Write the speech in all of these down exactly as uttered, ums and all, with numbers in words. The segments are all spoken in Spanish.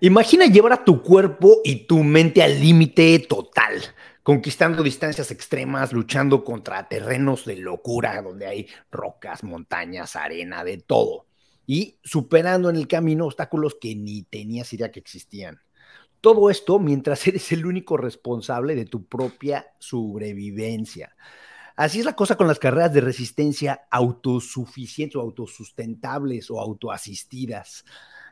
Imagina llevar a tu cuerpo y tu mente al límite total, conquistando distancias extremas, luchando contra terrenos de locura, donde hay rocas, montañas, arena, de todo, y superando en el camino obstáculos que ni tenías idea que existían. Todo esto mientras eres el único responsable de tu propia sobrevivencia. Así es la cosa con las carreras de resistencia autosuficientes o autosustentables o autoasistidas.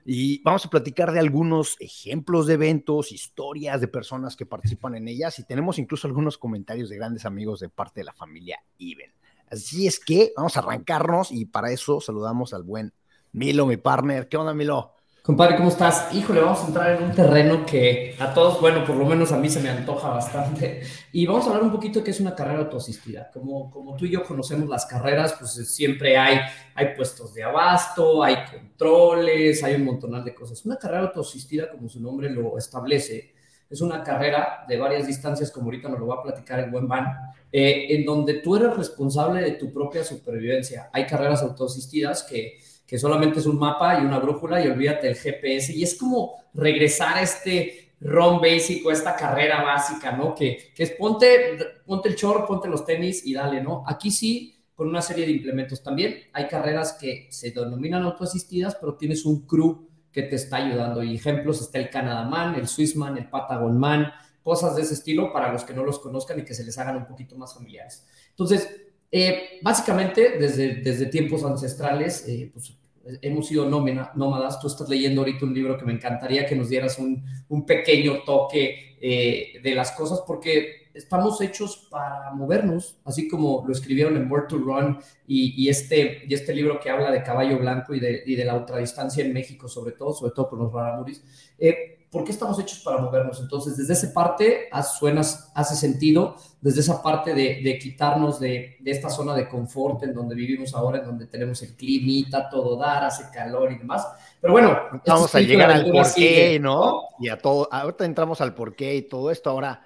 Y vamos a platicar de algunos ejemplos de eventos, historias de personas que participan en ellas y tenemos incluso algunos comentarios de grandes amigos de parte de la familia Iben. Así es que vamos a arrancarnos y para eso saludamos al buen Milo, mi partner. ¿Qué onda, Milo? Compadre, ¿cómo estás? Híjole, vamos a entrar en un terreno que a todos, bueno, por lo menos a mí se me antoja bastante. Y vamos a hablar un poquito de qué es una carrera autoasistida. Como, como tú y yo conocemos las carreras, pues siempre hay, hay puestos de abasto, hay controles, hay un montonal de cosas. Una carrera autoasistida, como su nombre lo establece, es una carrera de varias distancias, como ahorita nos lo va a platicar el buen Van, eh, en donde tú eres responsable de tu propia supervivencia. Hay carreras autoasistidas que que solamente es un mapa y una brújula y olvídate del G P S. Y es como regresar a este run básico, esta carrera básica, ¿no? Que, que es ponte, ponte el short, ponte los tenis y dale, ¿no? Aquí sí, con una serie de implementos también. Hay carreras que se denominan autoasistidas, pero tienes un crew que te está ayudando. Y ejemplos está el Canada Man, el Swissman, el Patagon Man, cosas de ese estilo para los que no los conozcan y que se les hagan un poquito más familiares. Entonces, eh, básicamente, desde, desde tiempos ancestrales, eh, pues hemos sido nómadas. Tú estás leyendo ahorita un libro que me encantaría que nos dieras un, un pequeño toque eh, de las cosas, porque estamos hechos para movernos, así como lo escribieron en Where to Run y, y, este, y este libro que habla de caballo blanco y de, y de la ultradistancia en México, sobre todo, sobre todo con los raramuris. Eh, ¿Por qué estamos hechos para movernos? Entonces, desde esa parte suenas, hace sentido, desde esa parte de, de quitarnos de, de esta zona de confort en donde vivimos ahora, en donde tenemos el climita, todo dar, hace calor y demás. Pero bueno, este Vamos a espíritu de llegar al aventura porqué, sigue, ¿no? ¿no? Y a todo. Ahorita entramos al porqué y todo esto. Ahora,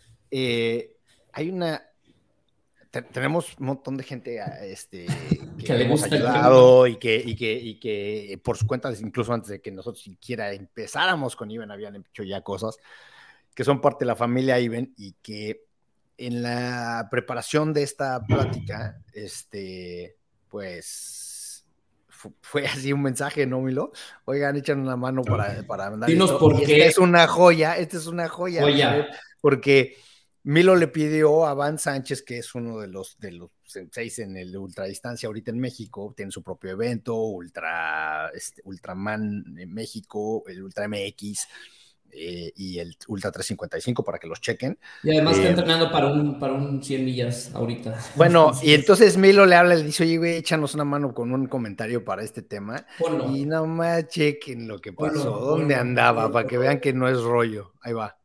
eh, hay una te, tenemos un montón de gente este, Que que le hemos gusta el tema, ¿no? ayudado y que, y, que, y que por su cuenta, incluso antes de que nosotros siquiera empezáramos con Iben, habían hecho ya cosas que son parte de la familia Iben y que en la preparación de esta plática, este, pues fue así un mensaje, ¿no, Milo? Oigan, echan una mano para, para mandar Dinos esto. por Y esta qué. es una joya, esta es una joya, Joya. porque Milo le pidió a Van Sánchez, que es uno de los, de los seis en el ultradistancia ahorita en México, tiene su propio evento, Ultra, este, Ultraman en México, el Ultra M X eh, y el Ultra trescientos cincuenta y cinco para que los chequen. Y además está Eh, entrenando para un, para un cien millas ahorita. bueno, y Entonces, entonces Milo le habla, le dice, oye, güey, échanos una mano con un comentario para este tema. ponlo, Y nomás chequen lo que ponlo, pasó, dónde ponlo, andaba, ponlo. para que vean que no es rollo. Ahí va,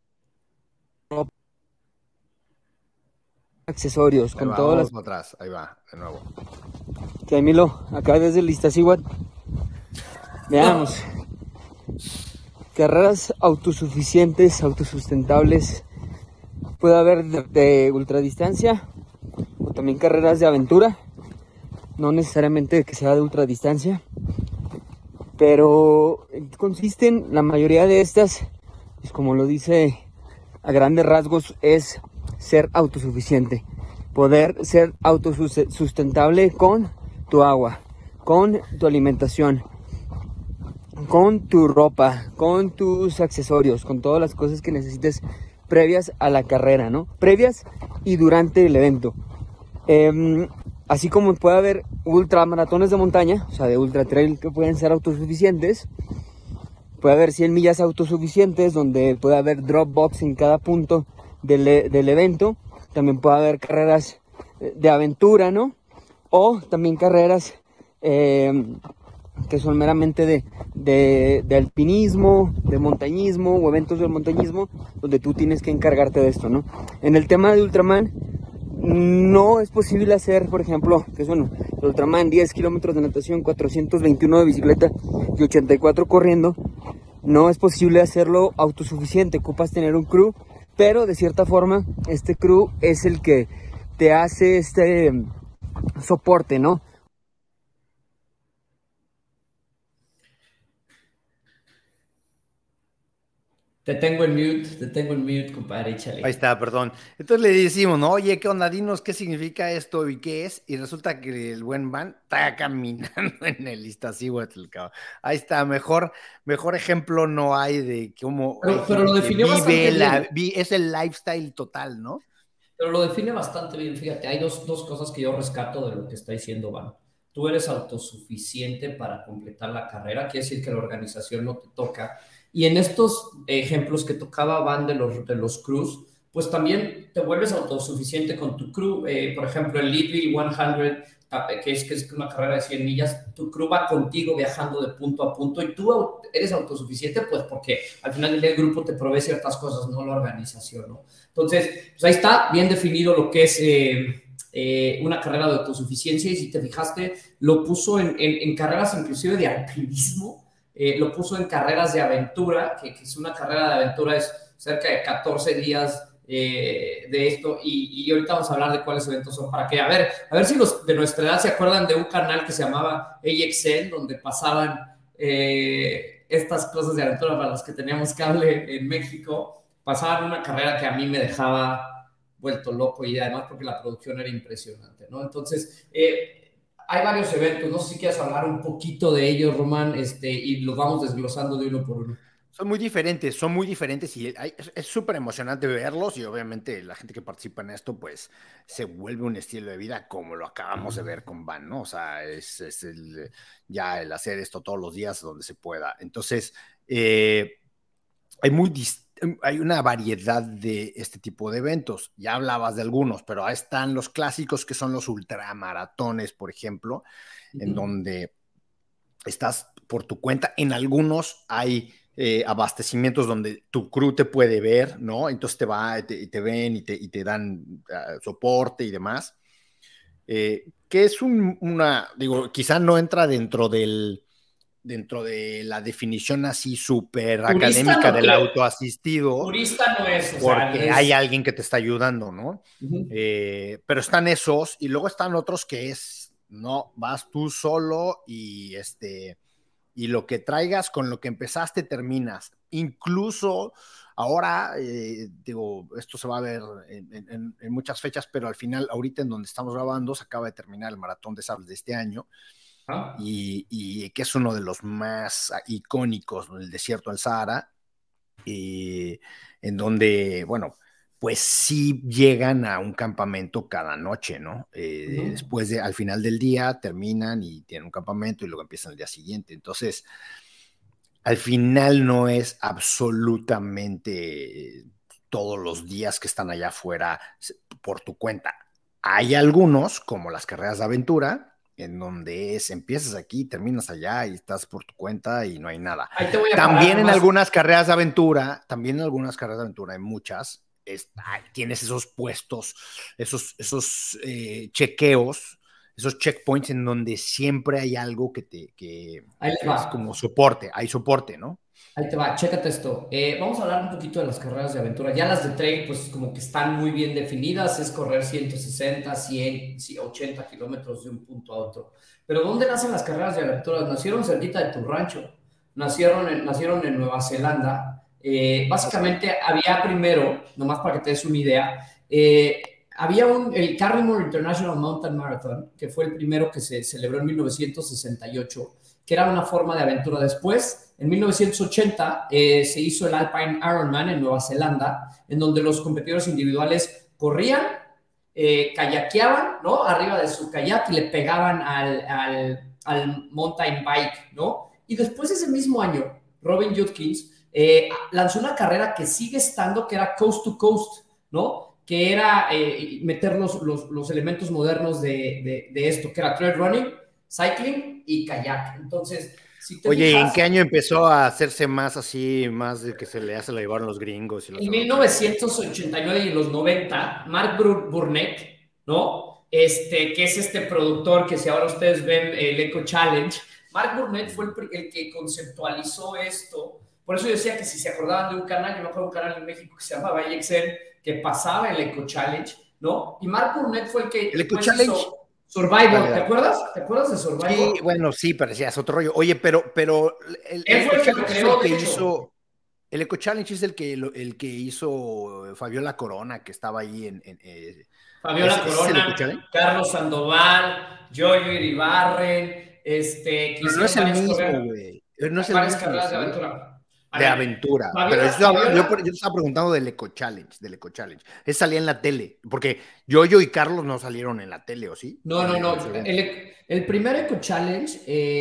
Accesorios, ahí con va, todas vamos las... para atrás, ahí va, de nuevo. Que Milo, acá desde el Iztaccíhuatl, veamos. Carreras autosuficientes, autosustentables. Puede haber de, de ultradistancia o también carreras de aventura. No necesariamente que sea de ultradistancia. Pero consisten, la mayoría de estas, pues como lo dice a grandes rasgos, es ser autosuficiente. Poder ser autosustentable con tu agua, con tu alimentación, con tu ropa, con tus accesorios, con todas las cosas que necesites previas a la carrera, ¿no? Previas y durante el evento. Eh, así como puede haber ultramaratones de montaña, o sea, de ultra trail que pueden ser autosuficientes, puede haber cien millas autosuficientes donde puede haber drop box en cada punto del, del evento. También puede haber carreras de aventura, ¿no? O también carreras eh, que son meramente de, de, de alpinismo, de montañismo o eventos del montañismo donde tú tienes que encargarte de esto, ¿no? En el tema de Ultraman no es posible hacer, por ejemplo, que es bueno, el Ultraman diez kilómetros de natación, cuatrocientos veintiuno de bicicleta y ochenta y cuatro corriendo. No es posible hacerlo autosuficiente, ocupas tener un crew, pero de cierta forma este crew es el que te hace este soporte, ¿no? Te tengo en mute, te tengo en mute, compadre, Ahí échale. está, perdón. Entonces le decimos, ¿no? Oye, ¿qué onda? Dinos qué significa esto y qué es. Y resulta que el buen Van está caminando en el Iztaccíhuatl, cabrón. Ahí está, mejor, mejor ejemplo no hay de cómo hay Pero, pero gente lo que definió vive, bastante la, bien. vi, es el lifestyle total, ¿no? Pero lo define bastante bien. Fíjate, hay dos, dos cosas que yo rescato de lo que está diciendo Van. Tú eres autosuficiente para completar la carrera, quiere decir que la organización no te toca. Y en estos ejemplos que tocaba Van de los, de los crews, pues también te vuelves autosuficiente con tu crew. Eh, por ejemplo, el Leadville cien, que es, que es una carrera de cien millas, tu crew va contigo viajando de punto a punto y tú eres autosuficiente, pues porque al final del día el grupo te provee ciertas cosas, no la organización, ¿no? Entonces, pues ahí está bien definido lo que es eh, eh, una carrera de autosuficiencia y si te fijaste, lo puso en, en, en carreras inclusive de alpinismo, eh, lo puso en carreras de aventura, que, que es una carrera de aventura, es cerca de catorce días eh, de esto y, y ahorita vamos a hablar de cuáles eventos son para que, a ver, a ver si los de nuestra edad se acuerdan de un canal que se llamaba A X N, donde pasaban eh, estas cosas de aventura para los que teníamos cable en México, pasaban una carrera que a mí me dejaba vuelto loco y además porque la producción era impresionante, ¿no? Entonces, eh, hay varios eventos, no sé si quieres hablar un poquito de ellos, Román, este, y los vamos desglosando de uno por uno. Son muy diferentes, son muy diferentes y hay, es súper emocionante verlos y obviamente la gente que participa en esto pues se vuelve un estilo de vida como lo acabamos de ver con Van, ¿no? O sea, es, es el, ya el hacer esto todos los días donde se pueda. Entonces, eh, hay, muy hay una variedad de este tipo de eventos. Ya hablabas de algunos, pero ahí están los clásicos que son los ultramaratones, por ejemplo, uh-huh. en donde estás por tu cuenta. En algunos hay eh, abastecimientos donde tu crew te puede ver, ¿no? Entonces te va, te, te ven y te, y te dan uh, soporte y demás. Eh, que es un, una, digo, quizá no entra dentro del, dentro de la definición así súper académica no del creo. autoasistido. Purista no es, o porque sea, es... hay alguien que te está ayudando, ¿no? Uh-huh. Eh, pero están esos y luego están otros que es, no, vas tú solo y este... y lo que traigas con lo que empezaste terminas. Incluso ahora, eh, digo, esto se va a ver en, en, en, muchas fechas, pero al final, ahorita en donde estamos grabando, se acaba de terminar el Maratón de Sables de este año, ¿ah? y, y que es uno de los más icónicos, el desierto del Sahara, y en donde, bueno, pues sí llegan a un campamento cada noche, ¿no? Eh, uh-huh. Después de, al final del día, terminan y tienen un campamento y luego empiezan el día siguiente. Entonces, al final no es absolutamente todos los días que están allá afuera por tu cuenta. Hay algunos, como las carreras de aventura, en donde es, empiezas aquí, terminas allá y estás por tu cuenta y no hay nada. También en algunas carreras de aventura, también en algunas carreras de aventura, hay muchas, está, tienes esos puestos, esos, esos eh, chequeos, esos checkpoints en donde siempre hay algo que te, que, que es como soporte, hay soporte, ¿no? Ahí te va, chécate esto. Eh, vamos a hablar un poquito de las carreras de aventura. Ya las de trail, pues como que están muy bien definidas, es correr ciento sesenta, cien, ochenta kilómetros de un punto a otro. Pero ¿dónde nacen las carreras de aventura? Nacieron cerquita de tu rancho, nacieron en, nacieron en Nueva Zelanda. Eh, básicamente había primero, nomás para que te des una idea, eh, había un, el Carrymore International Mountain Marathon, que fue el primero que se celebró en mil novecientos sesenta y ocho, que era una forma de aventura. Después, en mil novecientos ochenta, eh, se hizo el Alpine Ironman en Nueva Zelanda, en donde los competidores individuales corrían, eh, kayakeaban, ¿no? Arriba de su kayak y le pegaban al, al, al mountain bike, ¿no? Y después ese mismo año, Robin Judkins eh, lanzó una carrera que sigue estando, que era Coast to Coast, ¿no? Que era eh, meter los, los, los elementos modernos de, de, de esto, que era trail running, cycling y kayak. Entonces, si te Oye, fijas, ¿en qué año empezó a hacerse más así, más de que se le hace la llevaron los gringos? Y los en mil novecientos ochenta y nueve y en los noventa, Mark Burnett, ¿no? Este, que es este productor que si ahora ustedes ven el Eco Challenge, Mark Burnett fue el, el que conceptualizó esto. Por eso yo decía que si se acordaban de un canal, yo me acuerdo de un canal en México que se llamaba A X N, que pasaba el Eco Challenge, ¿no? Y Mark Burnett fue el que el Eco Challenge hizo Survivor, ¿te acuerdas? ¿Te acuerdas de Survivor? Sí, bueno, sí, parecía es otro rollo. Oye, pero, pero el, Él fue el que lo creó, el que hizo, El Eco Challenge es el que, el que hizo Fabiola Corona, que estaba ahí en... en eh, Fabiola Corona, Carlos Sandoval, Yoyo Iribarren, este, que Pero no es el varias mismo, carreras, güey. No es el varias mismo, carreras ¿sí? de aventura. A de ver, aventura. Fabiola, Pero yo estaba, Fabiola, yo, yo estaba preguntando del Eco Challenge, del Eco Challenge. Ese salía en la tele, porque Yoyo y Carlos no salieron en la tele, ¿o sí? No, no, En, no. en El, el primer Eco Challenge,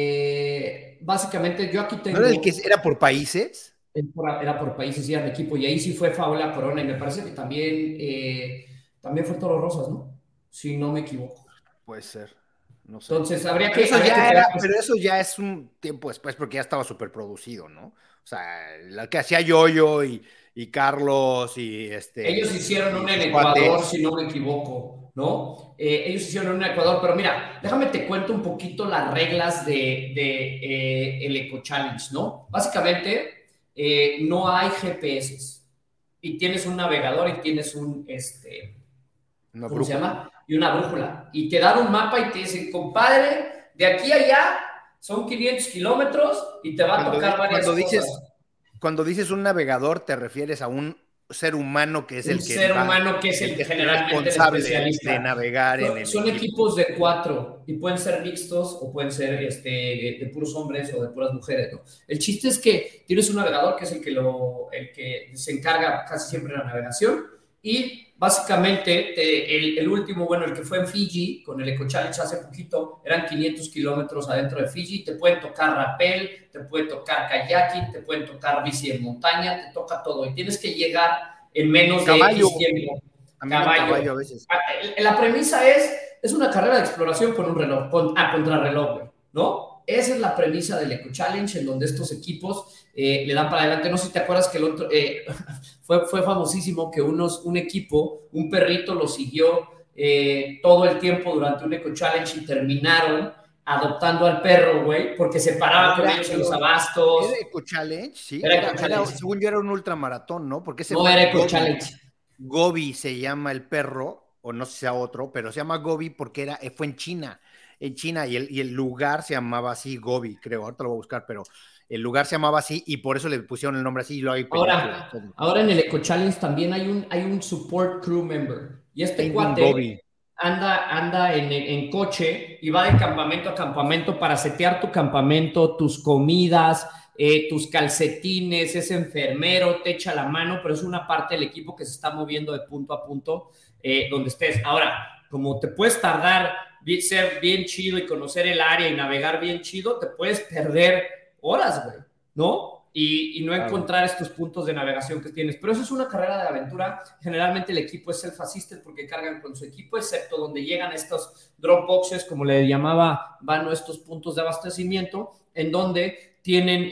eh, básicamente, yo aquí ¿No era el tengo. que era por países? Era por países y era en equipo, y ahí sí fue Fabiola Corona, y me parece que también, eh, también fue Toro Rosas, ¿no? Si no me equivoco. Puede ser, no sé. Entonces, habría Pero que, eso habría que ya quedar. era, pero eso ya es un tiempo después, porque ya estaba súper producido, ¿no? O sea, la que hacía Yoyo y, y Carlos y este. Ellos hicieron Y una en sus Ecuador, cuates. si no me equivoco, ¿no? Eh, ellos hicieron una en Ecuador, pero mira, déjame te cuento un poquito las reglas de, de eh, el Eco Challenge, ¿no? Básicamente, eh, no hay G P S y tienes un navegador y tienes un, este, Una ¿cómo se brújula. llama? Y una brújula. Y te dan un mapa y te dicen, compadre, de aquí a allá son quinientos kilómetros y te va a Cuando, tocar varias cuando cosas. dices, cuando dices un navegador, te refieres a un ser humano que es Un el que ser va, humano que es el el que es generalmente el responsable de especialista. navegar en Son, el son equipo. equipos de cuatro y pueden ser mixtos o pueden ser este, de puros hombres o de puras mujeres, ¿no? El chiste es que tienes un navegador que es el que, lo, el que se encarga casi siempre de la navegación y básicamente te, el, el último, bueno, el que fue en Fiji con el Eco Challenge hace poquito, eran quinientos kilómetros adentro de Fiji, te pueden tocar rappel, te puede tocar kayaking, te pueden tocar bici en montaña, te toca todo y tienes que llegar en menos Caballo, de X tiempo. también en Caballo. caballo a veces. La premisa es, es una carrera de exploración con un reloj, con, a contrarreloj, ¿no? Esa es la premisa del Eco Challenge, en donde estos equipos eh, le dan para adelante. No sé si te acuerdas que el otro, eh, fue, fue famosísimo que unos, un equipo, un perrito lo siguió eh, todo el tiempo durante un Eco Challenge y terminaron adoptando al perro, güey, porque se paraba con Era, ellos en los pero, abastos. ¿era Eco Challenge? Sí, Era era, Eco era, Challenge. según yo era un ultramaratón, ¿no? Porque ese No fue era Eco Gobi. Challenge. Gobi se llama el perro, o no sé si sea otro, pero se llama Gobi porque era, fue en China, en China, y el, y el lugar se llamaba así, Gobi, creo, ahorita lo voy a buscar, pero el lugar se llamaba así y por eso le pusieron el nombre así y luego hay película y Ahora, todo. ahora en el Eco Challenge también hay un, hay un support crew member. Y este Finding cuate Gobi. anda, anda en, en coche y va de campamento a campamento para setear tu campamento, tus comidas, eh, tus calcetines, es enfermero, te echa la mano, pero es una parte del equipo que se está moviendo de punto a punto eh, donde estés. Ahora, como te puedes tardar, ser bien chido y conocer el área y navegar bien chido, te puedes perder horas, güey, ¿no? Y, y, no encontrar estos puntos de navegación que tienes. Pero eso es una carrera de aventura. Generalmente el equipo es self-assisted porque cargan con su equipo, excepto donde llegan estos drop boxes, como le llamaba Vano, estos puntos de abastecimiento, en donde tienen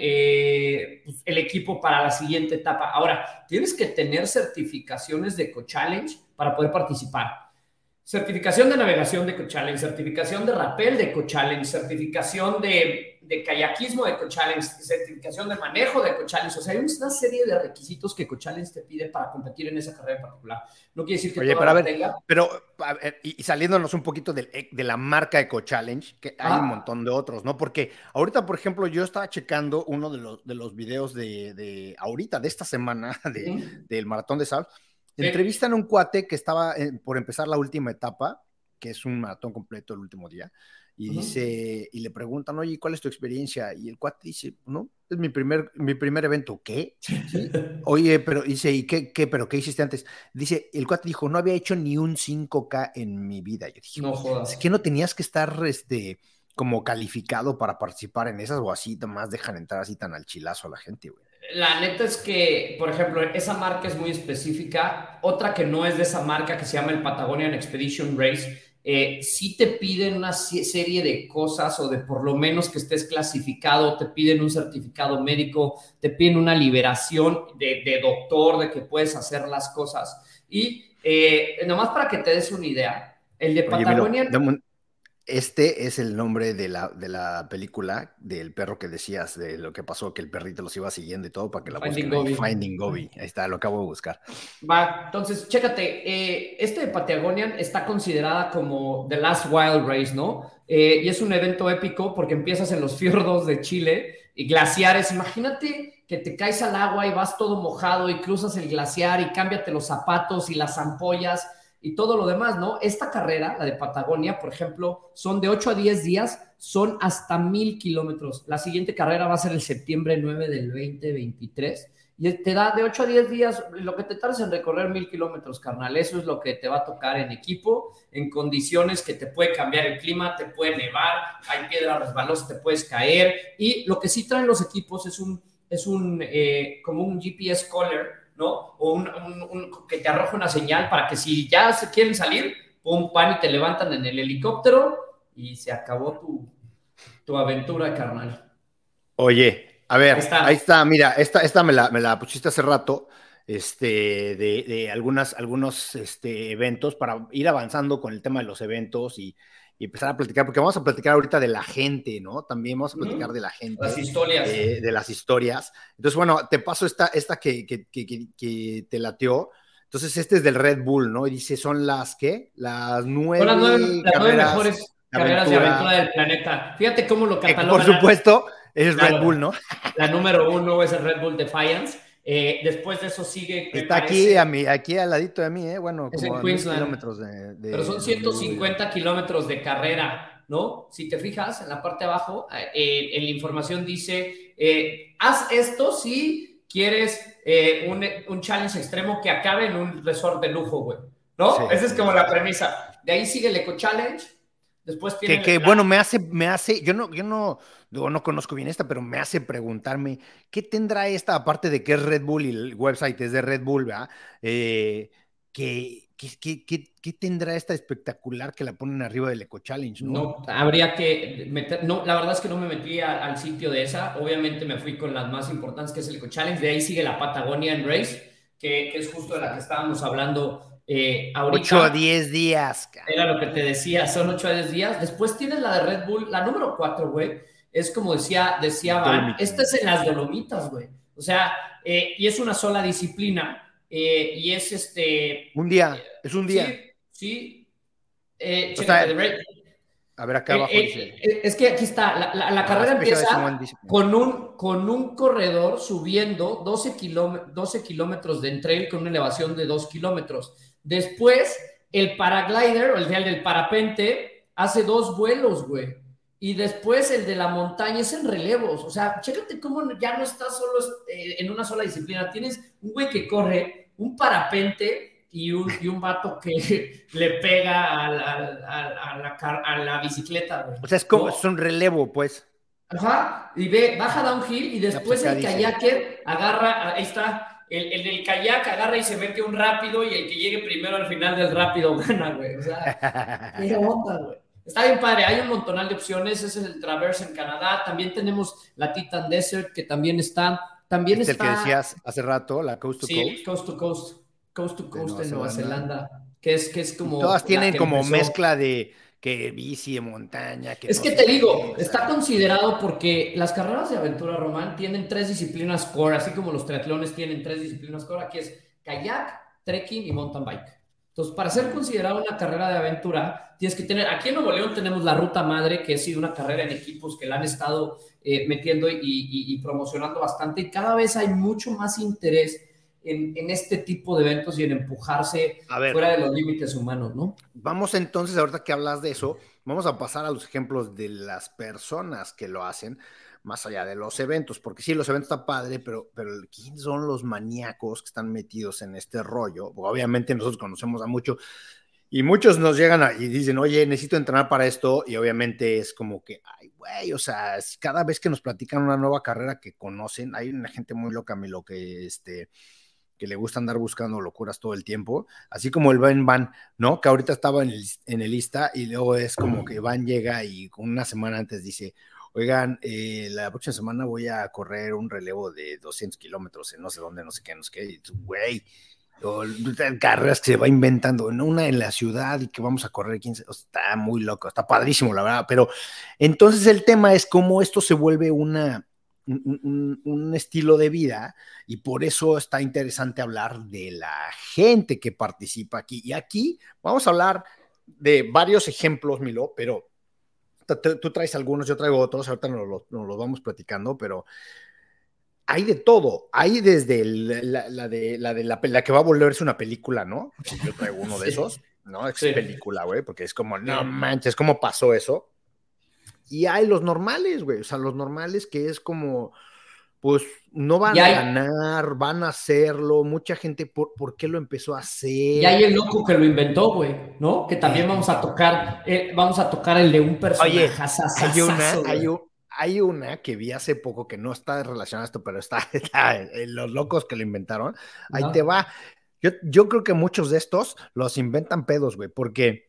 eh, pues, el equipo para la siguiente etapa. Ahora, tienes que tener certificaciones de Eco Challenge para poder participar. Certificación de navegación de Eco Challenge, certificación de rappel de Eco Challenge, certificación de, de kayakismo de Eco Challenge, certificación de manejo de Eco Challenge. O sea, hay una serie de requisitos que Eco Challenge te pide para competir en esa carrera en particular. No quiere decir que Oye, todo pero a ver, tenga. pero a ver, y saliéndonos un poquito del, de la marca Eco Challenge, que hay ah. un montón de otros, ¿no? Porque ahorita, por ejemplo, yo estaba checando uno de los, de los videos de, de ahorita, de esta semana, de, ¿Mm? del Maratón de Sal. Sí. Entrevistan a un cuate que estaba en, por empezar la última etapa, que es un maratón completo el último día, y uh-huh. dice, y le preguntan, oye, ¿cuál es tu experiencia? Y el cuate dice, no, es mi primer, mi primer evento. ¿Qué? ¿Sí? Oye, pero dice, ¿y qué, qué, pero qué hiciste antes? Dice, el cuate dijo, no había hecho ni un cinco K en mi vida. Yo dije, no jodas. ¿Es que no tenías que estar, este, como calificado para participar en esas o así, más dejan entrar así tan al chilazo a la gente, güey? La neta es que, por ejemplo, esa marca es muy específica. Otra que no es de esa marca, que se llama el Patagonian Expedition Race, eh, sí te piden una serie de cosas, o de por lo menos que estés clasificado, te piden un certificado médico, te piden una liberación de, de doctor, de que puedes hacer las cosas. Y eh, nomás para que te des una idea, el de Patagonian... Oye, mira, este es el nombre de la, de la película del perro que decías, de lo que pasó, que el perrito los iba siguiendo y todo para que la Finding busquen. Gobi. Finding Gobi. Ahí está, lo acabo de buscar. Va, entonces, chécate, eh, este de Patagonian está considerada como The Last Wild Race, ¿no? Eh, y es un evento épico porque empiezas en los fiordos de Chile y glaciares. Imagínate que te caes al agua y vas todo mojado y cruzas el glaciar y cámbiate los zapatos y las ampollas y todo lo demás, ¿no? Esta carrera, la de Patagonia, por ejemplo, son de ocho a diez días, son hasta mil kilómetros. La siguiente carrera va a ser el septiembre nueve del veinte veintitrés y te da de ocho a diez días, lo que te tardas en recorrer mil kilómetros, carnal. Eso es lo que te va a tocar en equipo, en condiciones que te puede cambiar el clima, te puede nevar, hay piedra resbalosa, te puedes caer. Y lo que sí traen los equipos es un, es un eh, como un G P S collar, ¿no? O un, un, un, que te arroja una señal para que si ya se quieren salir, pum, pan y te levantan en el helicóptero y se acabó tu, tu aventura, carnal. Oye, a ver, Ahí está. ahí está, mira, esta, esta me, la, me la pusiste hace rato, este, de, de algunas, algunos este, eventos para ir avanzando con el tema de los eventos y, y empezar a platicar, porque vamos a platicar ahorita de la gente, ¿no? También vamos a platicar Mm, de la gente, las historias. eh, de las historias. Entonces, bueno, te paso esta, esta que, que, que, que te lateó. Entonces, este es del Red Bull, ¿no? Y dice, son las, ¿qué? Las nueve, Son las nueve, las nueve carreras mejores de carreras de aventura. aventura del planeta. Fíjate cómo lo Que, catalogan. por supuesto, es Claro, Red Bull, ¿no? La número uno es el Red Bull Defiance. Eh, después de eso sigue, me Está parece, aquí, a mí, aquí al ladito de mí, ¿eh? Bueno, es como en a mil Queensland, kilómetros de, de pero son donde ciento vivo yo. cincuenta kilómetros de carrera, ¿no? Si te fijas en la parte de abajo, eh, en la información dice, eh, haz esto si quieres eh, un, un challenge extremo que acabe en un resort de lujo, güey, ¿no? Sí, Esa es sí, como sí, la sí. premisa. De ahí sigue el Eco Challenge, después Que, tiene que la... bueno, me hace, me hace, yo no, yo no, digo, no conozco bien esta, pero me hace preguntarme, ¿qué tendrá esta, aparte de que es Red Bull y el website es de Red Bull, ¿verdad? Eh, ¿qué, qué, qué, qué, qué tendrá esta espectacular que la ponen arriba del Eco Challenge, no? No, habría que meter, no, la verdad es que no me metí a, al sitio de esa, obviamente me fui con las más importantes, que es el Eco Challenge, de ahí sigue la Patagonian Race, que, que es justo de la que estábamos hablando eh, ocho a ahorita, diez días, cara. era lo que te decía, son ocho a diez días, después tienes la de Red Bull, la número cuatro, güey, es como decía, decía Van, Dolomites. esta es en las Dolomitas, güey, o sea, eh, y es una sola disciplina, eh, y es este, Un eh, día, es un sí, día. sí, eh, O chécate, sea, de Red. a ver, acá Eh, abajo eh, dice, eh, es que aquí está, la, la, la ah, carrera Specialized in empieza One Discipline. con un, con un corredor subiendo doce, kilómetros, doce kilómetros de trail con una elevación de dos kilómetros. Después, el paraglider, o el real del parapente, hace dos vuelos, güey. Y después el de la montaña es en relevos. O sea, chécate cómo ya no estás solo eh, en una sola disciplina. Tienes un güey que corre, un parapente y un, y un vato que le pega a la, a, a la, a la bicicleta, güey. O sea, es como, ¿No? es un relevo, pues. Ajá, y ve, baja downhill y Ya, pues después acá el dice, kayaker agarra, ahí está, el, el del kayak agarra y se mete un rápido y el que llegue primero al final del rápido gana, güey. O sea, qué onda, güey. Está bien padre, hay un montonal de opciones, ese es el Traverse en Canadá, también tenemos la Titan Desert que también está, también este el que está, decías hace rato, la Coast to sí, Coast Coast to Coast, Coast to de Coast Nueva en Nueva Zelanda. Zelanda, que es, que es Y como todas la tienen que como empezó. mezcla de que bici de montaña, que Es no que sé te qué, digo, o está sea, considerado porque las carreras de aventura, Román, tienen tres disciplinas core, así como los triatlones tienen tres disciplinas core. Aquí es kayak, trekking y mountain bike. Entonces, para ser considerado una carrera de aventura, tienes que tener, aquí en Nuevo León tenemos la Ruta Madre, que ha sido una carrera en equipos que la han estado eh, metiendo y, y, y promocionando bastante, y cada vez hay mucho más interés en, en este tipo de eventos y en empujarse a ver, fuera de los límites humanos, ¿no? vamos entonces, ahorita que hablas de eso, vamos a pasar a los ejemplos de las personas que lo hacen, más allá de los eventos, porque sí, los eventos están padre, pero, pero ¿quién son los maníacos que están metidos en este rollo? Porque obviamente nosotros conocemos a muchos, y muchos nos llegan a, y dicen, oye, necesito entrenar para esto, y obviamente es como que, ay, güey, o sea, cada vez que nos platican una nueva carrera que conocen, hay una gente muy loca, me lo que, este, que le gusta andar buscando locuras todo el tiempo, así como el Ben Van, ¿no? Que ahorita estaba en el, en el lista y luego es como que Van llega y una semana antes dice, oigan, eh, la próxima semana voy a correr un relevo de doscientos kilómetros en no sé dónde, no sé qué, no sé qué, y tú, güey, o carreras que se va inventando, ¿no? Una en la ciudad y que vamos a correr quince, o sea, está muy loco, está padrísimo, la verdad, pero entonces el tema es cómo esto se vuelve una, un, un, un estilo de vida y por eso está interesante hablar de la gente que participa aquí. Y aquí vamos a hablar de varios ejemplos, Milo, pero tú traes algunos, yo traigo otros, ahorita nos los, nos los vamos platicando, pero hay de todo. Hay desde el, la, la, de, la de la, la que va a volverse una película, ¿no? Yo traigo uno sí. de esos, ¿no? Es sí. película, güey, porque es como, no manches, ¿cómo pasó eso? Y hay los normales, güey, o sea, los normales que es como, pues, no van a ganar, van a hacerlo, mucha gente, ¿por, ¿por qué lo empezó a hacer? Y hay el loco que lo inventó, güey, ¿no? Que también vamos a tocar, eh, vamos a tocar el de un personaje. Oye, hay una, hay, un, hay una que vi hace poco que no está relacionada a esto, pero está, está en los locos que lo inventaron, ahí no. te va. Yo, yo creo que muchos de estos los inventan pedos, güey, porque...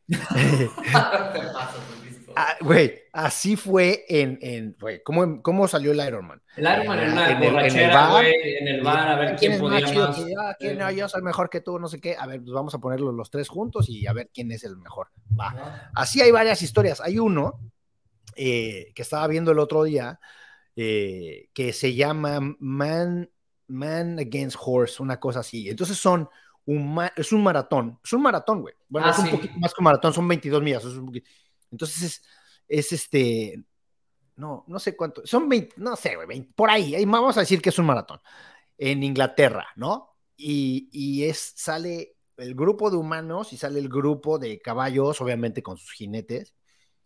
Ah, güey, así fue en, en güey, ¿cómo, ¿cómo salió el Iron Man? El Iron Man en, en una en borrachera, el bar, güey, en el bar, a ver quién, quién podía más. más? Que yo, ¿quién, no, yo soy mejor que tú, no sé qué. A ver, pues vamos a ponerlos los tres juntos y a ver quién es el mejor. Va. Ah. Así hay varias historias. Hay uno eh, que estaba viendo el otro día eh, que se llama Man, Man Against Horse, una cosa así. Entonces son un, es un maratón. Es un maratón, güey. Bueno, ah, es sí. un poquito más que un maratón, son veintidós millas. Es un poquito, entonces es, es este, no, no sé cuánto, son veinte, no sé, veinte, por ahí, ahí, vamos a decir que es un maratón, en Inglaterra, ¿no? Y, y es, sale el grupo de humanos y sale el grupo de caballos, obviamente con sus jinetes,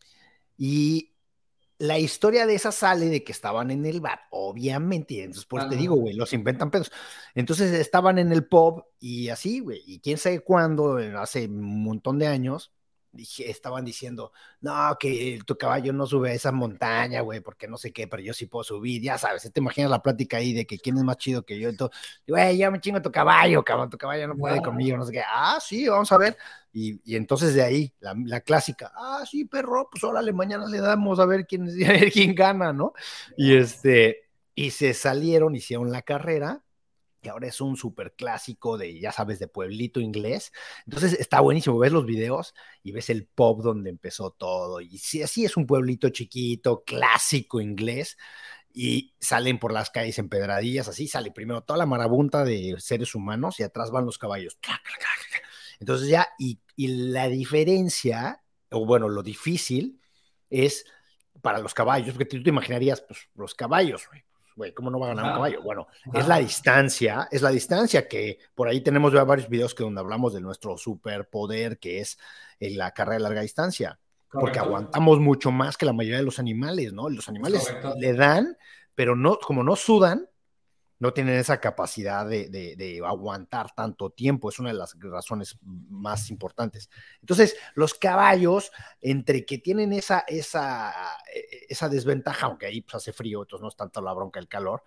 y la historia de esa sale de que estaban en el bar, obviamente, y entonces pues ah, te digo, güey, los inventan pedos. Entonces estaban en el pub y así, güey, y quién sabe cuándo, hace un montón de años, dije, estaban diciendo, no, que tu caballo no sube a esa montaña, güey, porque no sé qué, pero yo sí puedo subir, ya sabes, te imaginas la plática ahí de que quién es más chido que yo, entonces, güey, ya me chingo tu caballo, cabrón, tu caballo no puede wow. conmigo, no sé qué, ah, sí, vamos a ver, y, y entonces de ahí, la, la clásica, ah, sí, perro, pues órale, mañana le damos a ver quién, a ver quién gana, ¿no? Y este, y se salieron, hicieron la carrera, que ahora es un súper clásico de, ya sabes, de pueblito inglés. Entonces está buenísimo, ves los videos y ves el pub donde empezó todo. Y sí, así es un pueblito chiquito, clásico inglés, y salen por las calles empedradillas, así sale primero toda la marabunta de seres humanos y atrás van los caballos. Entonces ya, y, y la diferencia, o bueno, lo difícil es para los caballos, porque tú te imaginarías, pues, los caballos, güey. Güey, ¿cómo no va a ganar un caballo? Bueno, es la distancia, es la distancia que por ahí tenemos ya varios videos que donde hablamos de nuestro superpoder, que es la carrera de larga distancia, correcto. Porque aguantamos mucho más que la mayoría de los animales, ¿no? Los animales correcto. Le dan, pero no, como no sudan, no tienen esa capacidad de, de, de aguantar tanto tiempo, es una de las razones más importantes. Entonces, los caballos, entre que tienen esa, esa, esa desventaja, aunque ahí pues, hace frío, entonces no es tanto la bronca del calor,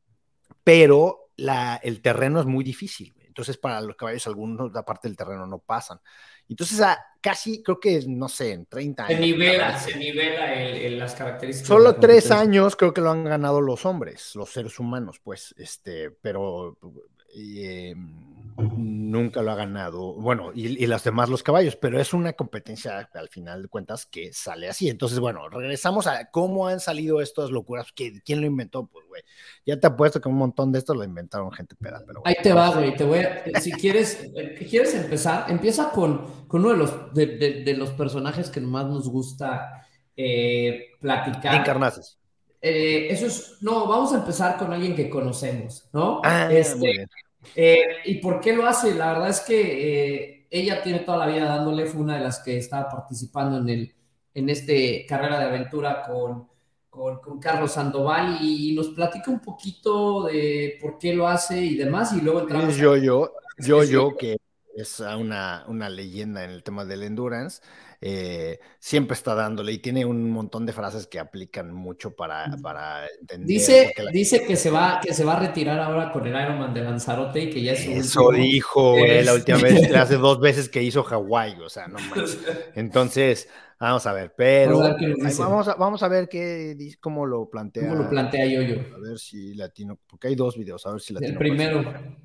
pero la, el terreno es muy difícil. Entonces, para los caballos, algunos de parte del terreno no pasan. Entonces, a, casi, creo que, no sé, en treinta años. Se nivela, se nivela el, el, las características. Solo tres años creo que lo han ganado los hombres, los seres humanos, pues, este, pero eh, nunca lo ha ganado, bueno, y, y las demás los caballos, pero es una competencia, al final de cuentas, que sale así. Entonces, bueno, regresamos a cómo han salido estas locuras. ¿Quién lo inventó? Pues, güey, ya te apuesto que un montón de estos lo inventaron gente peda, pero bueno. Ahí te va, güey, te voy a, si quieres, quieres empezar, empieza con, con uno de los, de, de, de los personajes que más nos gusta eh, platicar. Encarnaces. Eh, eso es, no, vamos a empezar con alguien que conocemos, ¿no? Ah, este, muy bien. Eh, ¿Y por qué lo hace? La verdad es que eh, ella tiene toda la vida dándole, fue una de las que estaba participando en, el, en este carrera de aventura con, con, con Carlos Sandoval y, y nos platica un poquito de por qué lo hace y demás, y luego entramos... Es yo, yo, yo, yo, que es una, una leyenda en el tema del endurance, eh, siempre está dándole y tiene un montón de frases que aplican mucho para, para entender. Dice, la... dice que, se va, que se va a retirar ahora con el Ironman de Lanzarote y que ya es su Eso último. Dijo, güey, es... la última vez, hace dos veces que hizo Hawái, o sea, no manches. Entonces, vamos a ver, pero vamos a ver, ay, vamos a, vamos a ver qué, cómo lo plantea. ¿Cómo lo plantea Yoyo? A ver si latino, porque hay dos videos, a ver si latino. El primero.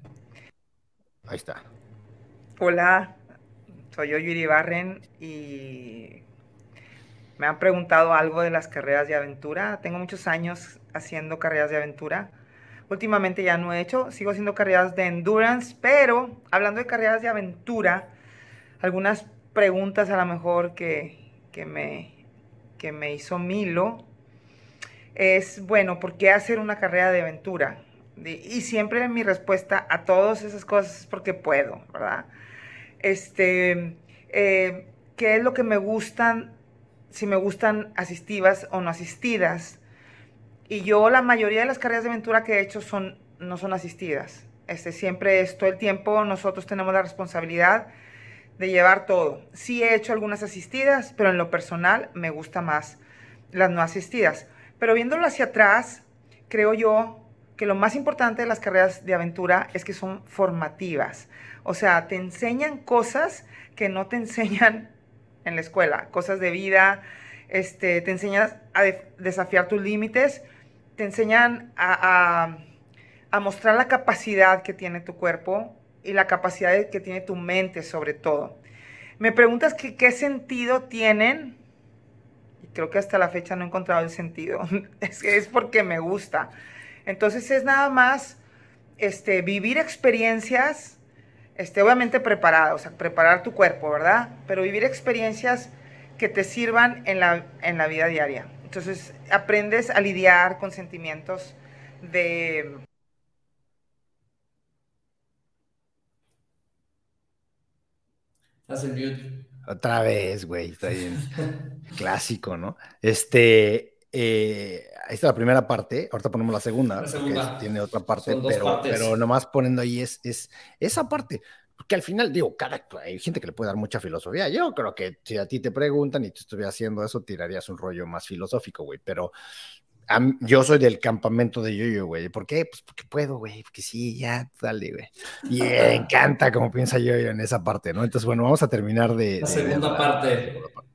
Ahí está. Hola, soy yo, Yuri Barren, y me han preguntado algo de las carreras de aventura. Tengo muchos años haciendo carreras de aventura. Últimamente ya no he hecho, sigo haciendo carreras de endurance, pero hablando de carreras de aventura, algunas preguntas a lo mejor que, que, me, que me hizo Milo es, bueno, ¿por qué hacer una carrera de aventura? Y siempre mi respuesta a todas esas cosas es porque puedo, ¿verdad? Este, eh, ¿qué es lo que me gustan? Si me gustan asistivas o no asistidas. Y yo la mayoría de las carreras de aventura que he hecho son, no son asistidas. Este, siempre es todo el tiempo, nosotros tenemos la responsabilidad de llevar todo. Sí he hecho algunas asistidas, pero en lo personal me gusta más las no asistidas. Pero viéndolo hacia atrás, creo yo que lo más importante de las carreras de aventura es que son formativas. O sea, te enseñan cosas que no te enseñan en la escuela, cosas de vida, este, te enseñan a de desafiar tus límites, te enseñan a, a, a mostrar la capacidad que tiene tu cuerpo y la capacidad que tiene tu mente sobre todo. Me preguntas que qué sentido tienen, y creo que hasta la fecha no he encontrado el sentido, es, es porque me gusta. Entonces es nada más este, vivir experiencias, este, obviamente preparada, o sea, preparar tu cuerpo, ¿verdad? Pero vivir experiencias que te sirvan en la, en la vida diaria. Entonces aprendes a lidiar con sentimientos de... Haz el mute. Otra vez, güey, está bien. Clásico, ¿no? Este, eh, ahí está la primera parte, ahorita ponemos la segunda, La segunda. porque tiene otra parte, Son dos pero, partes. pero nomás poniendo ahí es, es esa parte, porque al final, digo, cada, hay gente que le puede dar mucha filosofía. Yo creo que si a ti te preguntan y tú estuvieras haciendo eso, tirarías un rollo más filosófico, güey, pero a mí, yo soy del campamento de Yoyo, güey. ¿Por qué? Pues porque puedo, güey, porque sí, ya, dale, güey. Y me encanta cómo piensa Yoyo en esa parte, ¿no? Entonces, bueno, vamos a terminar de... La de segunda ver parte. La segunda parte.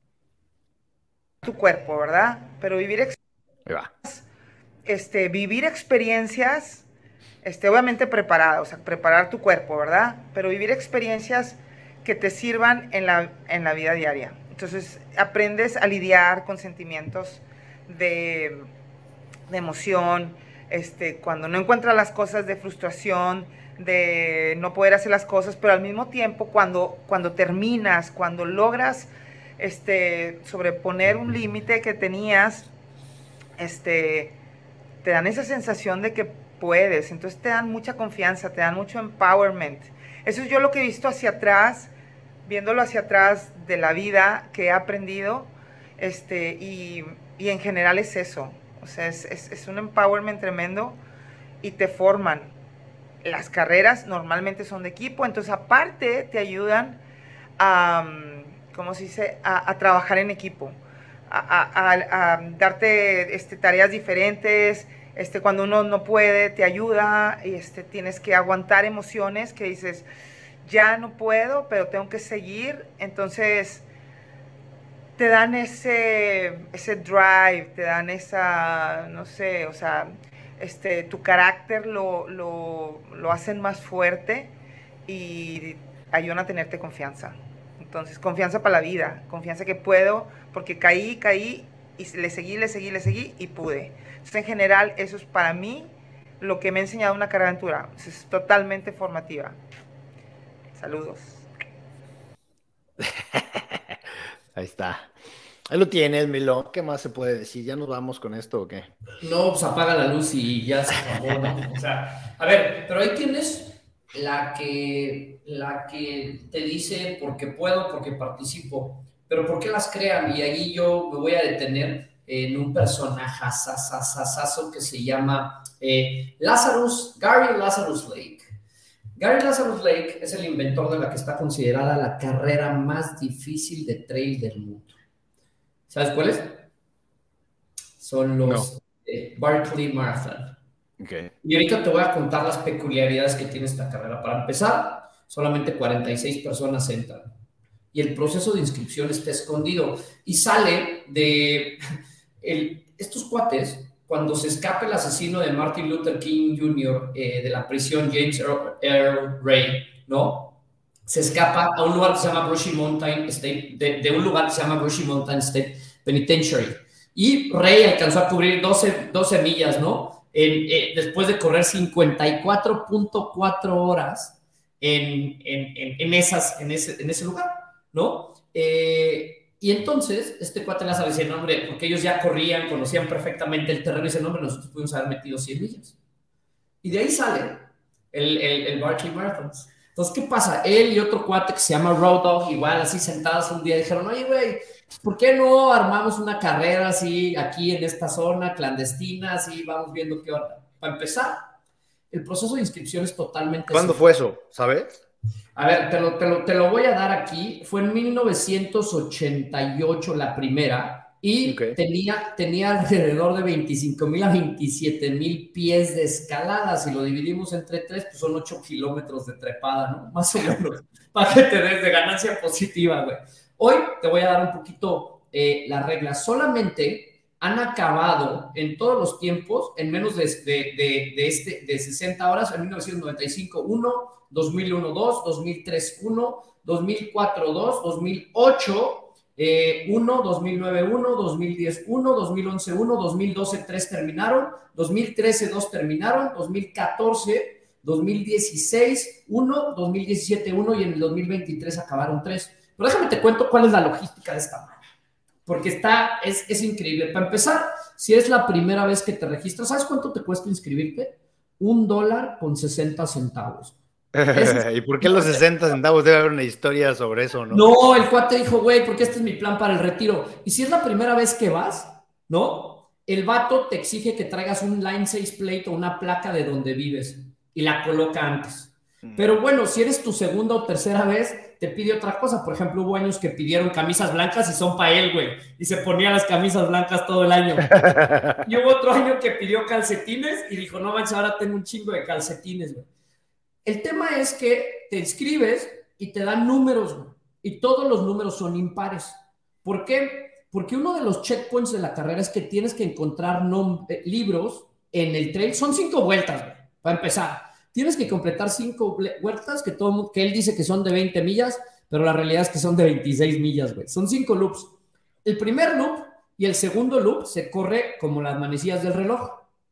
tu cuerpo, ¿verdad? Pero vivir, ex Ahí va. este, vivir experiencias, este, obviamente preparada, o sea, preparar tu cuerpo, ¿verdad? Pero vivir experiencias que te sirvan en la, en la vida diaria. Entonces aprendes a lidiar con sentimientos de, de emoción, este, cuando no encuentras las cosas, de frustración, de no poder hacer las cosas, pero al mismo tiempo cuando, cuando terminas, cuando logras este, sobreponer un límite que tenías, este, te dan esa sensación de que puedes, entonces te dan mucha confianza, te dan mucho empowerment. Eso es yo lo que he visto hacia atrás, viéndolo hacia atrás de la vida que he aprendido, este, y, y en general es eso, o sea, es, es, es un empowerment tremendo y te forman. Las carreras normalmente son de equipo, entonces aparte te ayudan a, ¿cómo se dice?, a, a trabajar en equipo, a, a, a darte este, tareas diferentes. Este, cuando uno no puede, te ayuda, y este, tienes que aguantar emociones que dices, ya no puedo, pero tengo que seguir. Entonces te dan ese, ese drive, te dan esa, no sé, o sea, este, tu carácter lo, lo, lo hacen más fuerte y ayudan a tenerte confianza. Entonces, confianza para la vida, confianza que puedo, porque caí, caí, y le seguí, le seguí, le seguí, y pude. Entonces, en general, eso es para mí lo que me ha enseñado una carrera de aventura. Es totalmente formativa. Saludos. Ahí está. Ahí lo tienes, Milo. ¿Qué más se puede decir? ¿Ya nos vamos con esto o qué? No, pues apaga la luz y ya se acabó, ¿no? O sea, a ver, pero ahí tienes la que, la que te dice porque puedo, porque participo, pero ¿por qué las crean? Y ahí yo me voy a detener en un personaje sasasasazo que se llama eh, Lazarus, Gary Lazarus Lake. Gary Lazarus Lake es el inventor de la que está considerada la carrera más difícil de trail del mundo. ¿Sabes cuál es? Son los No. eh, Barkley Marathon. Okay. Y ahorita te voy a contar las peculiaridades que tiene esta carrera. Para empezar, solamente cuarenta y seis personas entran. Y el proceso de inscripción está escondido. Y sale de el, estos cuates, cuando se escapa el asesino de Martin Luther King junior eh, de la prisión James Earl, Earl Ray, ¿no? Se escapa a un lugar que se llama Brushy Mountain State, de, de un lugar que se llama Brushy Mountain State Penitentiary. Y Ray alcanzó a cubrir doce, doce millas, ¿no? En, eh, después de correr cincuenta y cuatro punto cuatro horas en, en, en, en, esas, en, ese, en ese lugar, ¿no? Eh, y entonces, este cuate Lázaro dice, no, hombre, porque ellos ya corrían, conocían perfectamente el terreno, y dice, no, hombre, nosotros pudimos haber metido cien millas. Y de ahí sale el, el, el Barkley Marathon. Entonces, ¿qué pasa? Él y otro cuate que se llama Road Dogg, igual así sentados un día, dijeron, oye, güey, ¿por qué no armamos una carrera así aquí en esta zona clandestina, así vamos viendo qué onda? Para empezar, el proceso de inscripción es totalmente... ¿Cuándo fue eso? ¿Sabes? A ver, te lo, te, lo, te lo voy a dar aquí. Fue en mil novecientos ochenta y ocho la primera y okay. tenía, tenía alrededor de veinticinco mil a veintisiete mil pies de escalada. Si lo dividimos entre tres, pues son ocho kilómetros de trepada, ¿no? Más o menos, para que te des de ganancia positiva, güey. Hoy te voy a dar un poquito eh, las reglas. Solamente han acabado en todos los tiempos, en menos de, de, de, de, este, de sesenta horas, en mil novecientos noventa y cinco, uno, dos mil uno, dos, dos mil tres, uno, dos mil cuatro, dos, dos mil ocho, eh, uno, dos mil nueve, uno, dos mil diez, uno, dos mil once, uno, dos mil doce, tres terminaron, dos mil trece, dos terminaron, dos mil catorce, dos mil dieciséis, uno, dos mil diecisiete, uno y en el dos mil veintitrés acabaron tres. Pero déjame te cuento cuál es la logística de esta manera. Porque está, es, es increíble. Para empezar, si es la primera vez que te registras, ¿sabes cuánto te cuesta inscribirte? Un dólar con sesenta centavos. Es, ¿y por qué los sesenta centavos? Debe haber una historia sobre eso, ¿no? No, el cuate dijo, güey, porque este es mi plan para el retiro. Y si es la primera vez que vas, ¿no? El vato te exige que traigas un line seis plate o una placa de donde vives y la coloca antes. Mm. Pero bueno, si eres tu segunda o tercera vez, te pide otra cosa. Por ejemplo, hubo años que pidieron camisas blancas y son para él, güey. Y se ponía las camisas blancas todo el año. Y hubo otro año que pidió calcetines y dijo, no manches, ahora tengo un chingo de calcetines, güey. El tema es que te inscribes y te dan números, güey. Y todos los números son impares. ¿Por qué? Porque uno de los checkpoints de la carrera es que tienes que encontrar nom- eh, libros en el trail. Son cinco vueltas, güey, para empezar. Tienes que completar cinco vueltas que, todo, que él dice que son de veinte millas, pero la realidad es que son de veintiséis millas, güey. Son cinco loops. El primer loop y el segundo loop se corre como las manecillas del reloj.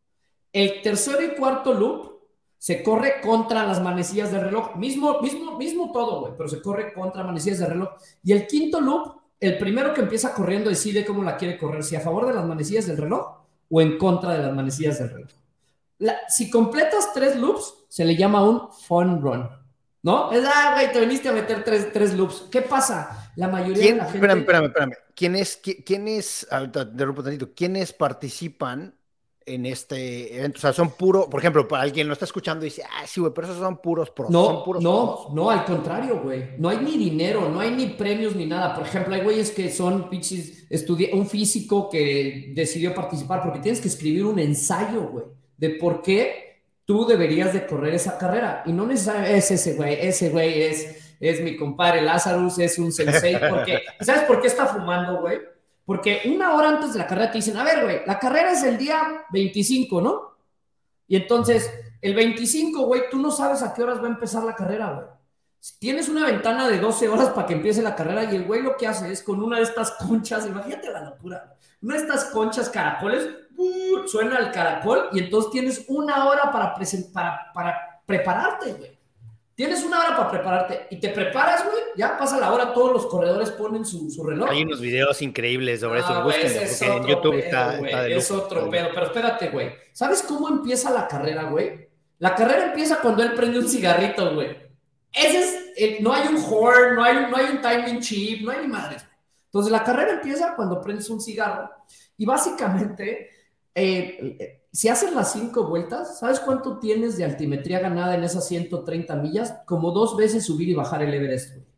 El tercero y cuarto loop se corre contra las manecillas del reloj. Mismo, mismo, mismo todo, güey, pero se corre contra manecillas del reloj. Y el quinto loop, el primero que empieza corriendo decide cómo la quiere correr, si a favor de las manecillas del reloj o en contra de las manecillas del reloj. La, si completas tres loops, se le llama un fun run, ¿no? Es, ah, güey, te viniste a meter tres, tres loops. ¿Qué pasa? La mayoría ¿Quién, de la gente... Espérame, espérame, espérame. ¿Quiénes, quiénes, ahorita te rompo tantito, quiénes participan en este evento? O sea, son puros, por ejemplo, para alguien lo está escuchando y dice, ah, sí, güey, pero esos son puros pros. No, son puros no, pros. no, al contrario, güey. No hay ni dinero, no hay ni premios ni nada. Por ejemplo, hay güeyes que son pinches, estudia, un físico que decidió participar porque tienes que escribir un ensayo, güey, de por qué tú deberías de correr esa carrera. Y no necesariamente es ese güey, ese güey es, es mi compadre Lazarus, es un sensei. Porque, ¿sabes por qué está fumando, güey? Porque una hora antes de la carrera te dicen, a ver, güey, la carrera es el día veinticinco, ¿no? Y entonces, el veinticinco, güey, tú no sabes a qué horas va a empezar la carrera, güey. Tienes una ventana de doce horas para que empiece la carrera y el güey lo que hace es con una de estas conchas, imagínate la locura, una de estas conchas caracoles, uh, suena el caracol y entonces tienes una hora para, present- para, para prepararte, güey. Tienes una hora para prepararte y te preparas, güey, ya pasa la hora, todos los corredores ponen su, su reloj. Hay unos videos increíbles sobre ah, eso, güey, búsquenlo, es porque en YouTube pedo, está, güey, está de lujo. Es otro pedo, pero espérate, güey. ¿Sabes cómo empieza la carrera, güey? La carrera empieza cuando él prende un cigarrito, güey. Ese es, el, no hay un horn, no hay, no hay un timing chip, no hay ni madres. Entonces la carrera empieza cuando prendes un cigarro y básicamente, eh, si haces las cinco vueltas, ¿sabes cuánto tienes de altimetría ganada en esas ciento treinta millas? Como dos veces subir y bajar el Everest, güey.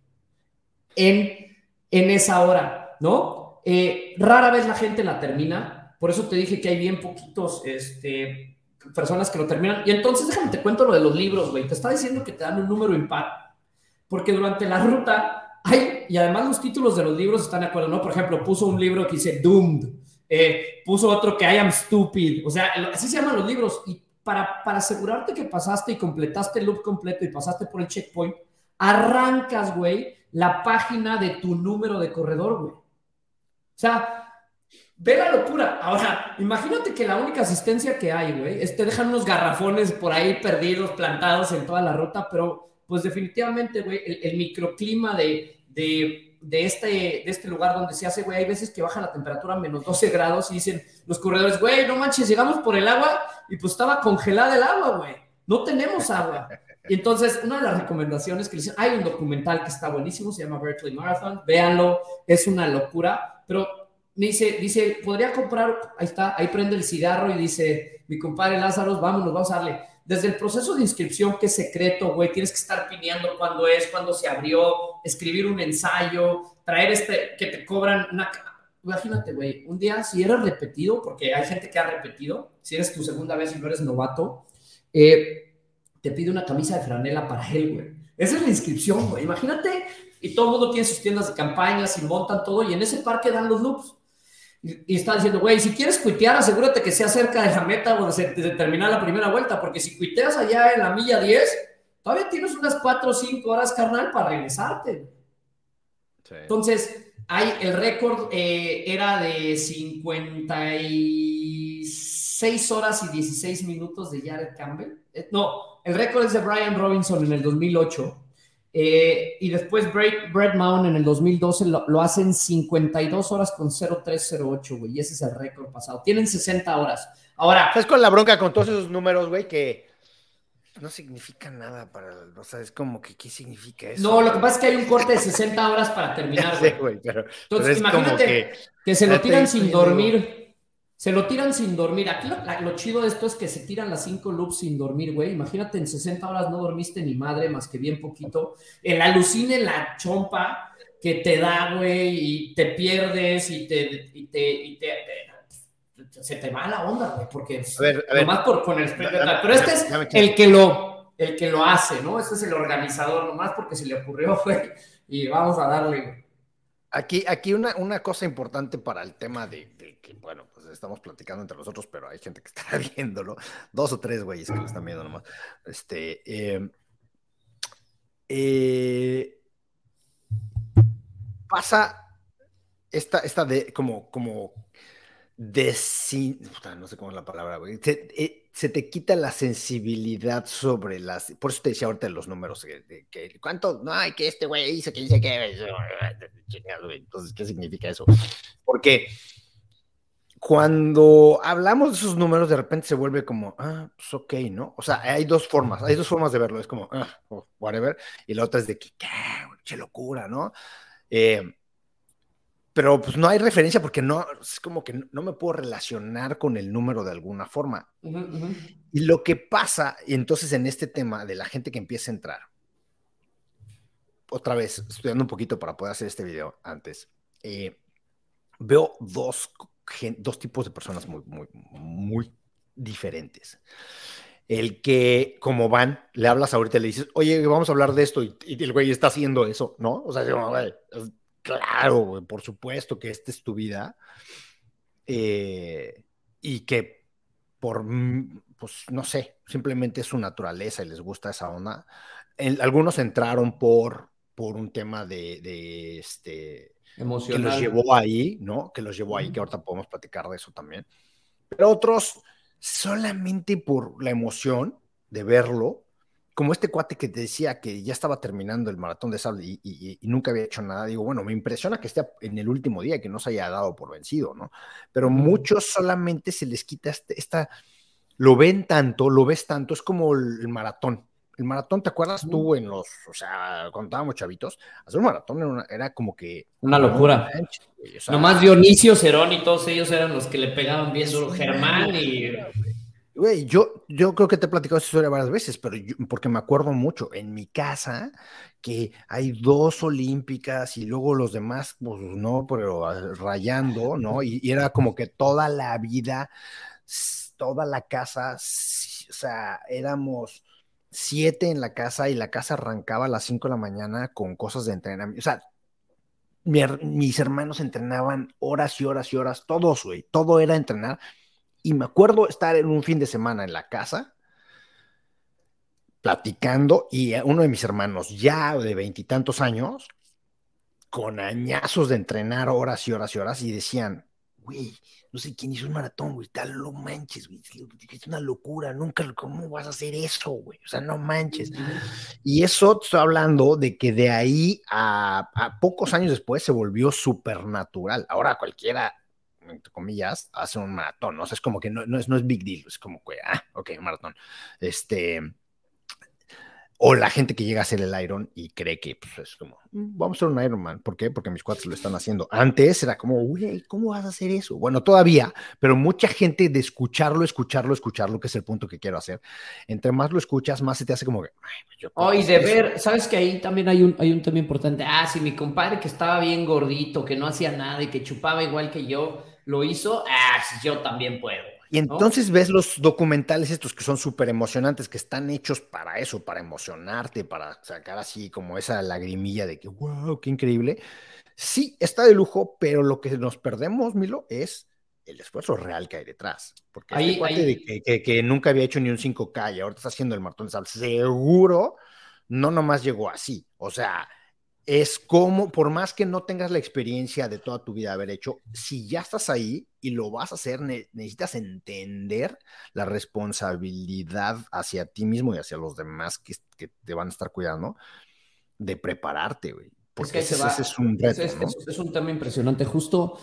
En, en esa hora, ¿no? Eh, rara vez la gente la termina, por eso te dije que hay bien poquitos, este... personas que lo terminan. Y entonces déjame te cuento lo de los libros, güey. Te estaba diciendo que te dan un número impar, porque durante la ruta hay, y además los títulos de los libros están de acuerdo, ¿no? Por ejemplo, puso un libro que dice Doomed, eh, puso otro que I am stupid, o sea, así se llaman los libros. Y para, para asegurarte que pasaste y completaste el loop completo y pasaste por el checkpoint, arrancas, güey, la página de tu número de corredor, güey. O sea, ve la locura. Ahora, imagínate que la única asistencia que hay, güey, es te dejan unos garrafones por ahí perdidos, plantados en toda la ruta, pero pues definitivamente, güey, el, el microclima de, de, de, este, de este lugar donde se hace, güey, hay veces que baja la temperatura a menos doce grados y dicen los corredores, güey, no manches, llegamos por el agua y pues estaba congelada el agua, güey. no tenemos agua. Y entonces, una de las recomendaciones que le dicen, hay un documental que está buenísimo, se llama Berkeley Marathon, véanlo, es una locura, pero me dice, dice, podría comprar, ahí está, ahí prende el cigarro y dice, mi compadre Lázaro, vámonos, vamos a darle. Desde el proceso de inscripción, que es secreto, güey, tienes que estar pineando cuándo es, cuándo se abrió, escribir un ensayo, traer este, que te cobran una... Imagínate, güey, un día, si eres repetido, porque hay gente que ha repetido, si eres tu segunda vez y no eres novato, eh, te pide una camisa de franela para él, güey. Esa es la inscripción, güey. Imagínate, y todo el mundo tiene sus tiendas de campañas y montan todo, y en ese parque dan los loops. Y, y está diciendo, güey, si quieres cuitear, asegúrate que sea cerca de la meta o de, de terminar la primera vuelta, porque si cuiteas allá en la milla diez, todavía tienes unas cuatro o cinco horas, carnal, para regresarte. Sí. Entonces, hay, el récord eh, era de cincuenta y seis horas y dieciséis minutos de Jared Campbell. Eh, no, el récord es de Brian Robinson en el dos mil ocho. Eh, y después Brett, Brett Mount en el dos mil doce lo, lo hacen cincuenta y dos horas con cero tres cero ocho, güey, y ese es el récord pasado. Tienen sesenta horas. Ahora, ¿sabes con la bronca con todos esos números, güey? Que no significa nada para, o sea, es como que, ¿qué significa eso? No, lo que pasa es que hay un corte de sesenta horas para terminar, güey. Sí, güey, pero, entonces, pero imagínate que, que se lo tiran sin dormir. Se lo tiran sin dormir. Aquí lo, lo chido de esto es que se tiran las cinco loops sin dormir, güey. Imagínate, en sesenta horas no dormiste ni madre, más que bien poquito. El alucine, la chompa que te da, güey, y te pierdes y te... Y te, y te, te se te va la onda, güey, porque a ver, a ver, nomás por, con el sprint. Pero este es el que lo, el que lo hace, ¿no? Este es el organizador, nomás porque se le ocurrió, güey, y vamos a darle, güey. Aquí, aquí una, una cosa importante para el tema de, de que, bueno, pues estamos platicando entre nosotros, pero hay gente que está viéndolo, dos o tres güeyes que lo están viendo nomás. Este, eh, eh, pasa esta, esta de como, como desin, no sé cómo es la palabra, güey. Se, eh, se te quita la sensibilidad sobre las, por eso te decía ahorita los números, que, que cuánto, no, hay que este güey dice que dice que, entonces, ¿qué significa eso? Porque cuando hablamos de esos números, de repente se vuelve como, ah, pues ok, ¿no? O sea, hay dos formas, hay dos formas de verlo, es como, ah, oh, whatever, y la otra es de que, qué, qué locura, ¿no? Eh, pero pues no hay referencia porque no, es como que no me puedo relacionar con el número de alguna forma. Uh-huh, uh-huh. Y lo que pasa, y entonces en este tema de la gente que empieza a entrar, otra vez, estudiando un poquito para poder hacer este video antes, eh, veo dos, dos tipos de personas muy, muy, muy diferentes. El que, como van, le hablas ahorita y le dices, oye, vamos a hablar de esto, y, y el güey está haciendo eso, ¿no? O sea, yo, güey, claro, güey, por supuesto que esta es tu vida, eh, y que por, pues, no sé, simplemente es su naturaleza y les gusta esa onda. El, algunos entraron por, por un tema de, de este... emocional. Que los llevó ahí, ¿no? Que los llevó ahí, que ahorita podemos platicar de eso también. Pero otros solamente por la emoción de verlo, como este cuate que te decía que ya estaba terminando el maratón de sable y, y, y nunca había hecho nada. Digo, bueno, me impresiona que esté en el último día y que no se haya dado por vencido, ¿no? Pero mm. muchos solamente se les quita este, esta, lo ven tanto, lo ves tanto, es como el, el maratón. El maratón, ¿te acuerdas tú en los, o sea, cuando estábamos chavitos? Hacer un maratón era, una, era como que... Una locura. Manches, güey, o sea, nomás Dionisio, Cerón y todos ellos eran los que le pegaban bien duro, Germán y... Güey, yo, yo creo que te he platicado esa historia varias veces, pero yo, porque me acuerdo mucho, en mi casa, que hay dos olímpicas y luego los demás, pues no, pero rayando, ¿no? Y, y era como que toda la vida, toda la casa, o sea, éramos... siete en la casa y la casa arrancaba a las cinco de la mañana con cosas de entrenamiento. O sea, mi, mis hermanos entrenaban horas y horas y horas, todos, güey, todo era entrenar. Y me acuerdo estar en un fin de semana en la casa platicando y uno de mis hermanos ya de veintitantos años con añazos de entrenar horas y horas y horas y decían, güey, no sé quién hizo un maratón, güey, tal, no manches, güey, es una locura, nunca, ¿cómo vas a hacer eso, güey? O sea, no manches. Y eso te estoy hablando de que de ahí a, a pocos años después se volvió supernatural. Ahora cualquiera, entre comillas, hace un maratón, ¿no? O sea, es como que no, no, es, no es big deal, es como que, ah, ok, un maratón. Este, O la gente que llega a hacer el Iron y cree que pues, es como, "Mm, vamos a hacer un Ironman". ¿Por qué? Porque mis cuates lo están haciendo. Antes era como, güey, ¿cómo vas a hacer eso? Bueno, todavía, pero mucha gente de escucharlo, escucharlo, escucharlo, que es el punto que quiero hacer. Entre más lo escuchas, más se te hace como que, "Ay, pues yo puedo Oh, y hacer de eso". ver, sabes que ahí también hay un, hay un tema importante. Ah, si mi compadre que estaba bien gordito, que no hacía nada y que chupaba igual que yo, lo hizo, ah, sí, yo también puedo, Y ¿no? entonces ves los documentales estos que son súper emocionantes, que están hechos para eso, para emocionarte, para sacar así como esa lagrimilla de que, wow, qué increíble. Sí, está de lujo, pero lo que nos perdemos, Milo, es el esfuerzo real que hay detrás. Porque este Ahí, cuate de ahí, que, que, que nunca había hecho ni un cinco K y ahora está haciendo el maratón de sal, seguro no nomás llegó así. O sea, es como, por más que no tengas la experiencia de toda tu vida haber hecho, si ya estás ahí y lo vas a hacer, ne necesitas entender la responsabilidad hacia ti mismo y hacia los demás que, que te van a estar cuidando, de prepararte, güey. es que Porque ahí te ese, es- ese va. es un Ese reto, es, ¿no? es, es un tema impresionante. Justo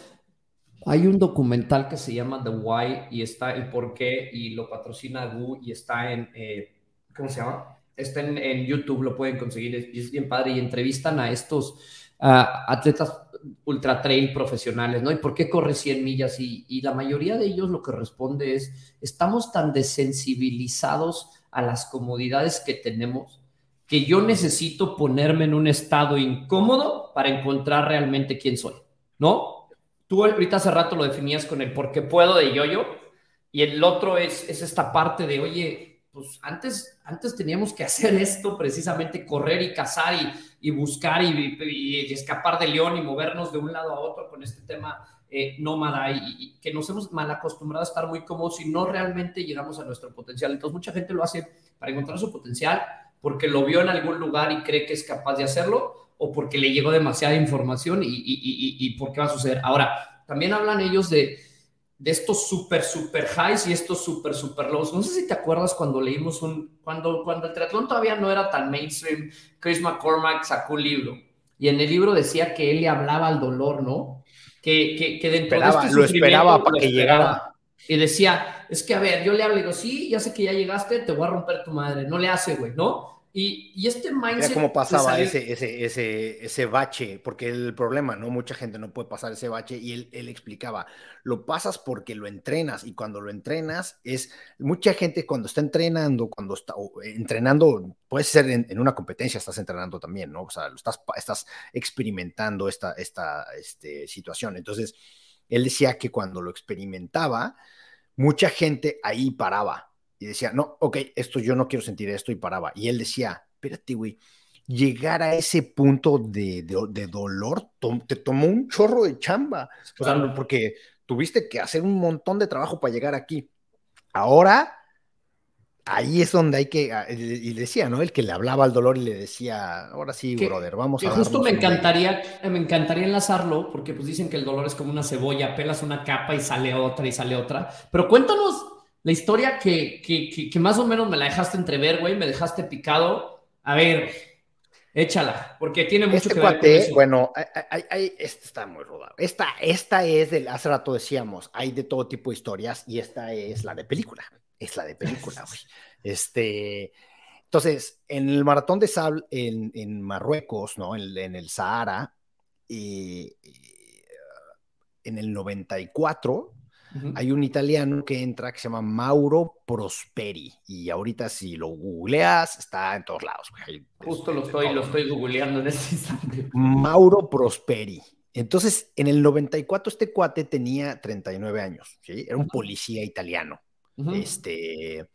hay un documental que se llama The Why y está el por qué y lo patrocina Gu y está en, eh, ¿cómo se llama? Está en, en YouTube, lo pueden conseguir, es, es bien padre y entrevistan a estos uh, atletas ultra trail profesionales, ¿no? ¿Y por qué corre cien millas? Y, y la mayoría de ellos lo que responde es, estamos tan desensibilizados a las comodidades que tenemos que yo necesito ponerme en un estado incómodo para encontrar realmente quién soy, ¿no? Tú ahorita hace rato lo definías con el por qué puedo de yo-yo y el otro es, es esta parte de, oye, pues antes, antes teníamos que hacer esto precisamente, correr y cazar y, y buscar y, y, y, escapar de león y movernos de un lado a otro con este tema eh, nómada y, y que nos hemos mal acostumbrado a estar muy cómodos y no realmente llegamos a nuestro potencial. Entonces mucha gente lo hace para encontrar su potencial porque lo vio en algún lugar y cree que es capaz de hacerlo o porque le llegó demasiada información y, y, y, y por qué va a suceder. Ahora, también hablan ellos de, de estos super, super highs y estos super, super lows. No sé si te acuerdas cuando leímos un, cuando, cuando el triatlón todavía no era tan mainstream, Chris McCormack sacó un libro y en el libro decía que él le hablaba al dolor, ¿no? Que, que, que dentro de Esperaba, este lo esperaba sufrimiento para lo que llegara. esperaba. Y decía, es que a ver, yo le hablo y digo, sí, ya sé que ya llegaste, te voy a romper tu madre. No le hace, güey, ¿no? Y, y este Mira mindset cómo de pasaba salir, ese, ese, ese, ese bache, porque el problema, ¿no? Mucha gente no puede pasar ese bache y él, él explicaba, lo pasas porque lo entrenas y cuando lo entrenas es, mucha gente cuando está entrenando, cuando está o, entrenando, puede ser en, en, una competencia, estás entrenando también, ¿no? O sea, lo estás, estás experimentando esta, esta este, situación. Entonces, él decía que cuando lo experimentaba, mucha gente ahí paraba y decía, no, ok, esto yo no quiero sentir esto y paraba. Y él decía, espérate, güey, llegar a ese punto de, de, de dolor to, te tomó un chorro de chamba. O sea, claro. porque tuviste que hacer un montón de trabajo para llegar aquí. Ahora, ahí es donde hay que, y decía, ¿no? El que le hablaba al dolor y le decía, ahora sí, Que, brother, vamos que a justo me darnos un break. encantaría, me encantaría enlazarlo, porque pues dicen que el dolor es como una cebolla, pelas una capa y sale otra y sale otra. Pero cuéntanos la historia que, que, que, que más o menos me la dejaste entrever, güey, me dejaste picado. A ver, échala, porque tiene mucho Este que ver con cuate, eso. bueno, hay, hay, hay, este está muy rodado. Esta, esta es del, hace rato decíamos, hay de todo tipo de historias y esta es la de película. Es la de película, güey. Este, entonces, en el maratón de sal en, en Marruecos, ¿no? En, en el Sahara, y, y, en el noventa y cuatro, Uh-huh. hay un italiano que entra que se llama Mauro Prosperi. Y ahorita, si lo googleas, está en todos lados, güey. Justo De, lo de estoy, lo todo, ¿no? estoy googleando en este instante. Mauro Prosperi. Entonces, en el noventa y cuatro este cuate tenía treinta y nueve años, ¿sí? Era un policía italiano. Uh-huh. Este,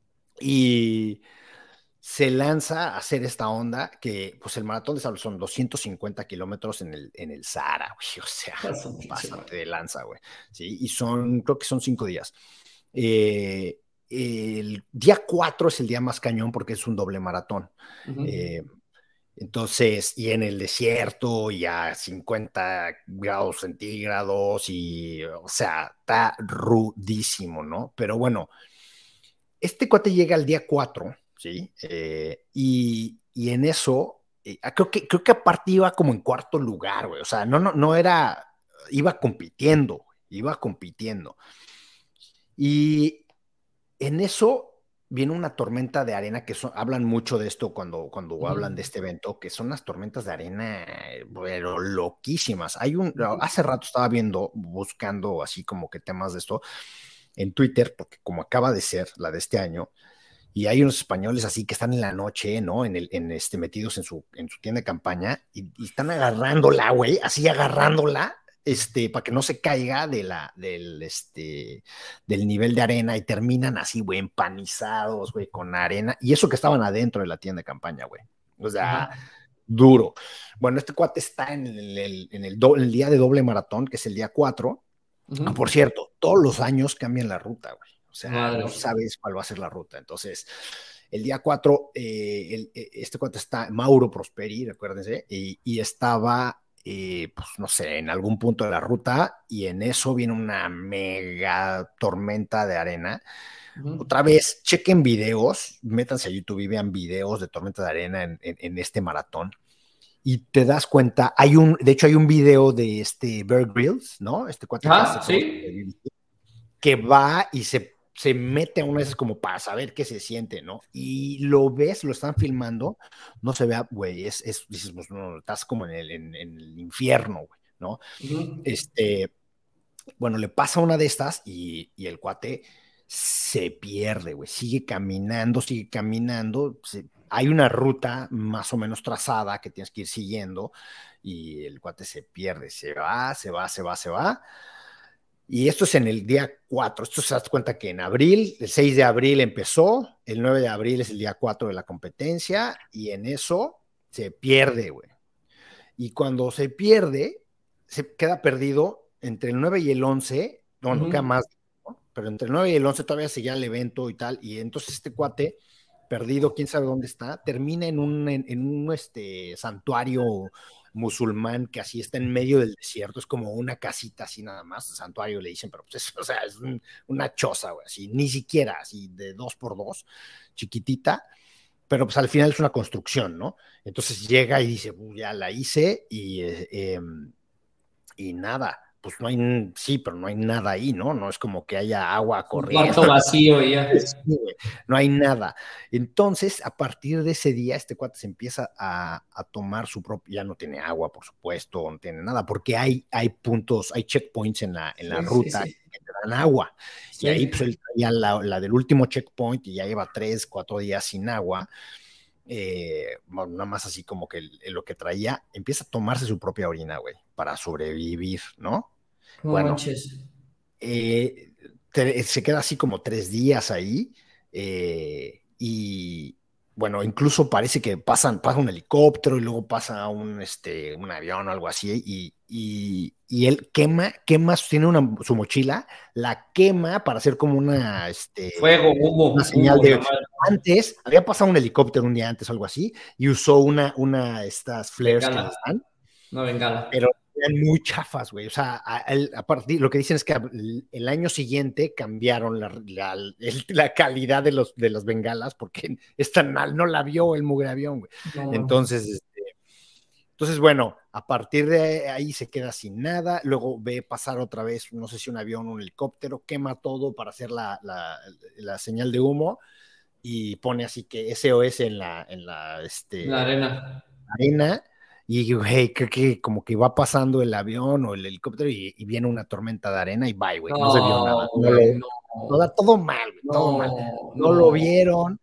y se lanza a hacer esta onda que, pues el maratón de Sal son doscientos cincuenta kilómetros en el, en el Sahara, güey. O sea, pásate de lanza, güey. ¿Sí? Y son, creo que son cinco días. Eh, el día cuatro es el día más cañón porque es un doble maratón. Uh-huh. Eh, Entonces, y en el desierto, y a cincuenta grados centígrados, y, o sea, está rudísimo, ¿no? Pero bueno, este cuate llega al día cuatro, ¿sí? Eh, y, y en eso, eh, creo, que, creo que aparte iba como en cuarto lugar, güey. O sea, no, no, no era, iba compitiendo, iba compitiendo. Y en eso viene una tormenta de arena, que son, hablan mucho de esto cuando, cuando Uh-huh. hablan de este evento, que son unas tormentas de arena, pero loquísimas. Hay un, hace rato estaba viendo, buscando así como que temas de esto en Twitter, porque como acaba de ser la de este año, y hay unos españoles así que están en la noche, ¿no? En el, en este, metidos en su, en su tienda de campaña, y, y están agarrándola, güey, así agarrándola, este, para que no se caiga de la, del, este, del nivel de arena, y terminan así, güey, empanizados, güey, con arena, y eso que estaban adentro de la tienda de campaña, güey. O sea, uh-huh. Duro. Bueno, este cuate está en el, el, en el, do, el día de doble maratón, que es el día cuatro. Uh-huh. Por cierto, todos los años cambian la ruta, güey. O sea, Madre no sabes cuál va a ser la ruta. Entonces, el día cuatro, eh, el, este cuate está, Mauro Prosperi, recuérdense, y, y estaba, eh, pues no sé, en algún punto de la ruta, y en eso viene una mega tormenta de arena. Uh-huh. Otra vez, chequen videos, métanse a YouTube y vean videos de tormenta de arena en, en, en este maratón. Y te das cuenta, hay un, de hecho hay un video de este Bear Grylls, ¿no? Este cuate ah, que, ¿sí? que va y se, se mete a una vez como para saber qué se siente, ¿no? Y lo ves, lo están filmando, no se vea, güey, es, es, dices, pues no, estás como en el, en, en el infierno, güey, ¿no? Uh-huh. Este, bueno, le pasa una de estas y, y el cuate se pierde, güey, sigue caminando, sigue caminando, se, hay una ruta más o menos trazada que tienes que ir siguiendo, y el cuate se pierde, se va, se va, se va, se va. Y esto es en el día cuatro. Esto se das cuenta que en abril, el seis de abril empezó, el nueve de abril es el día cuatro de la competencia, y en eso se pierde, güey. Y cuando se pierde, se queda perdido entre el nueve y el once, no, no uh-huh. queda más, ¿no? Pero entre el nueve y el once todavía seguía el evento y tal, y entonces este cuate, perdido, quién sabe dónde está, termina en un, en, en un este, santuario musulmán que así está en medio del desierto, es como una casita así nada más, santuario le dicen, pero pues es, o sea, es un, una choza, güey, así, ni siquiera así de dos por dos, chiquitita, pero pues al final es una construcción, ¿no? Entonces llega y dice, ya la hice, y, eh, eh, y nada, pues no hay, sí, pero no hay nada ahí, ¿no? No es como que haya agua corriendo. Un cuarto vacío y ya. Sí, no hay nada. Entonces, a partir de ese día, este cuate se empieza a, a tomar su propio, ya no tiene agua, por supuesto, no tiene nada, porque hay, hay puntos, hay checkpoints en la, en la sí, ruta sí, sí. que te dan agua. Sí. Y ahí, pues, él traía la, la del último checkpoint y ya lleva tres, cuatro días sin agua. Eh, bueno, nada más así como que el, lo que traía, empieza a tomarse su propia orina, güey, para sobrevivir, ¿no? No bueno, manches. Eh, te, se queda así como tres días ahí, eh, y bueno, incluso parece que pasan, pasa un helicóptero y luego pasa un, este, un avión o algo así, y, y, y él quema, quema, tiene una, su mochila, la quema para hacer como una, este, fuego, humo, una señal humo, de, antes, había pasado un helicóptero un día antes o algo así, y usó una, una, estas flares bengala. que les dan. Una bengala. Pero eran muy chafas, güey. O sea, a, a, a partir, lo que dicen es que el, el año siguiente cambiaron la, la, el, la calidad de, los, de las bengalas, porque esta no la vio el mugre avión, güey. No, entonces, este, entonces, bueno, a partir de ahí se queda sin nada, luego ve pasar otra vez, no sé si un avión o un helicóptero, quema todo para hacer la, la, la señal de humo, y pone así que S O S en la, en la, este, la arena. arena. Y, güey, creo que como que va pasando el avión o el helicóptero y, y viene una tormenta de arena y bye, güey, no, no se vio nada. No, wey, lo, no. Todo, todo mal, güey, no, todo mal. No, no lo vieron.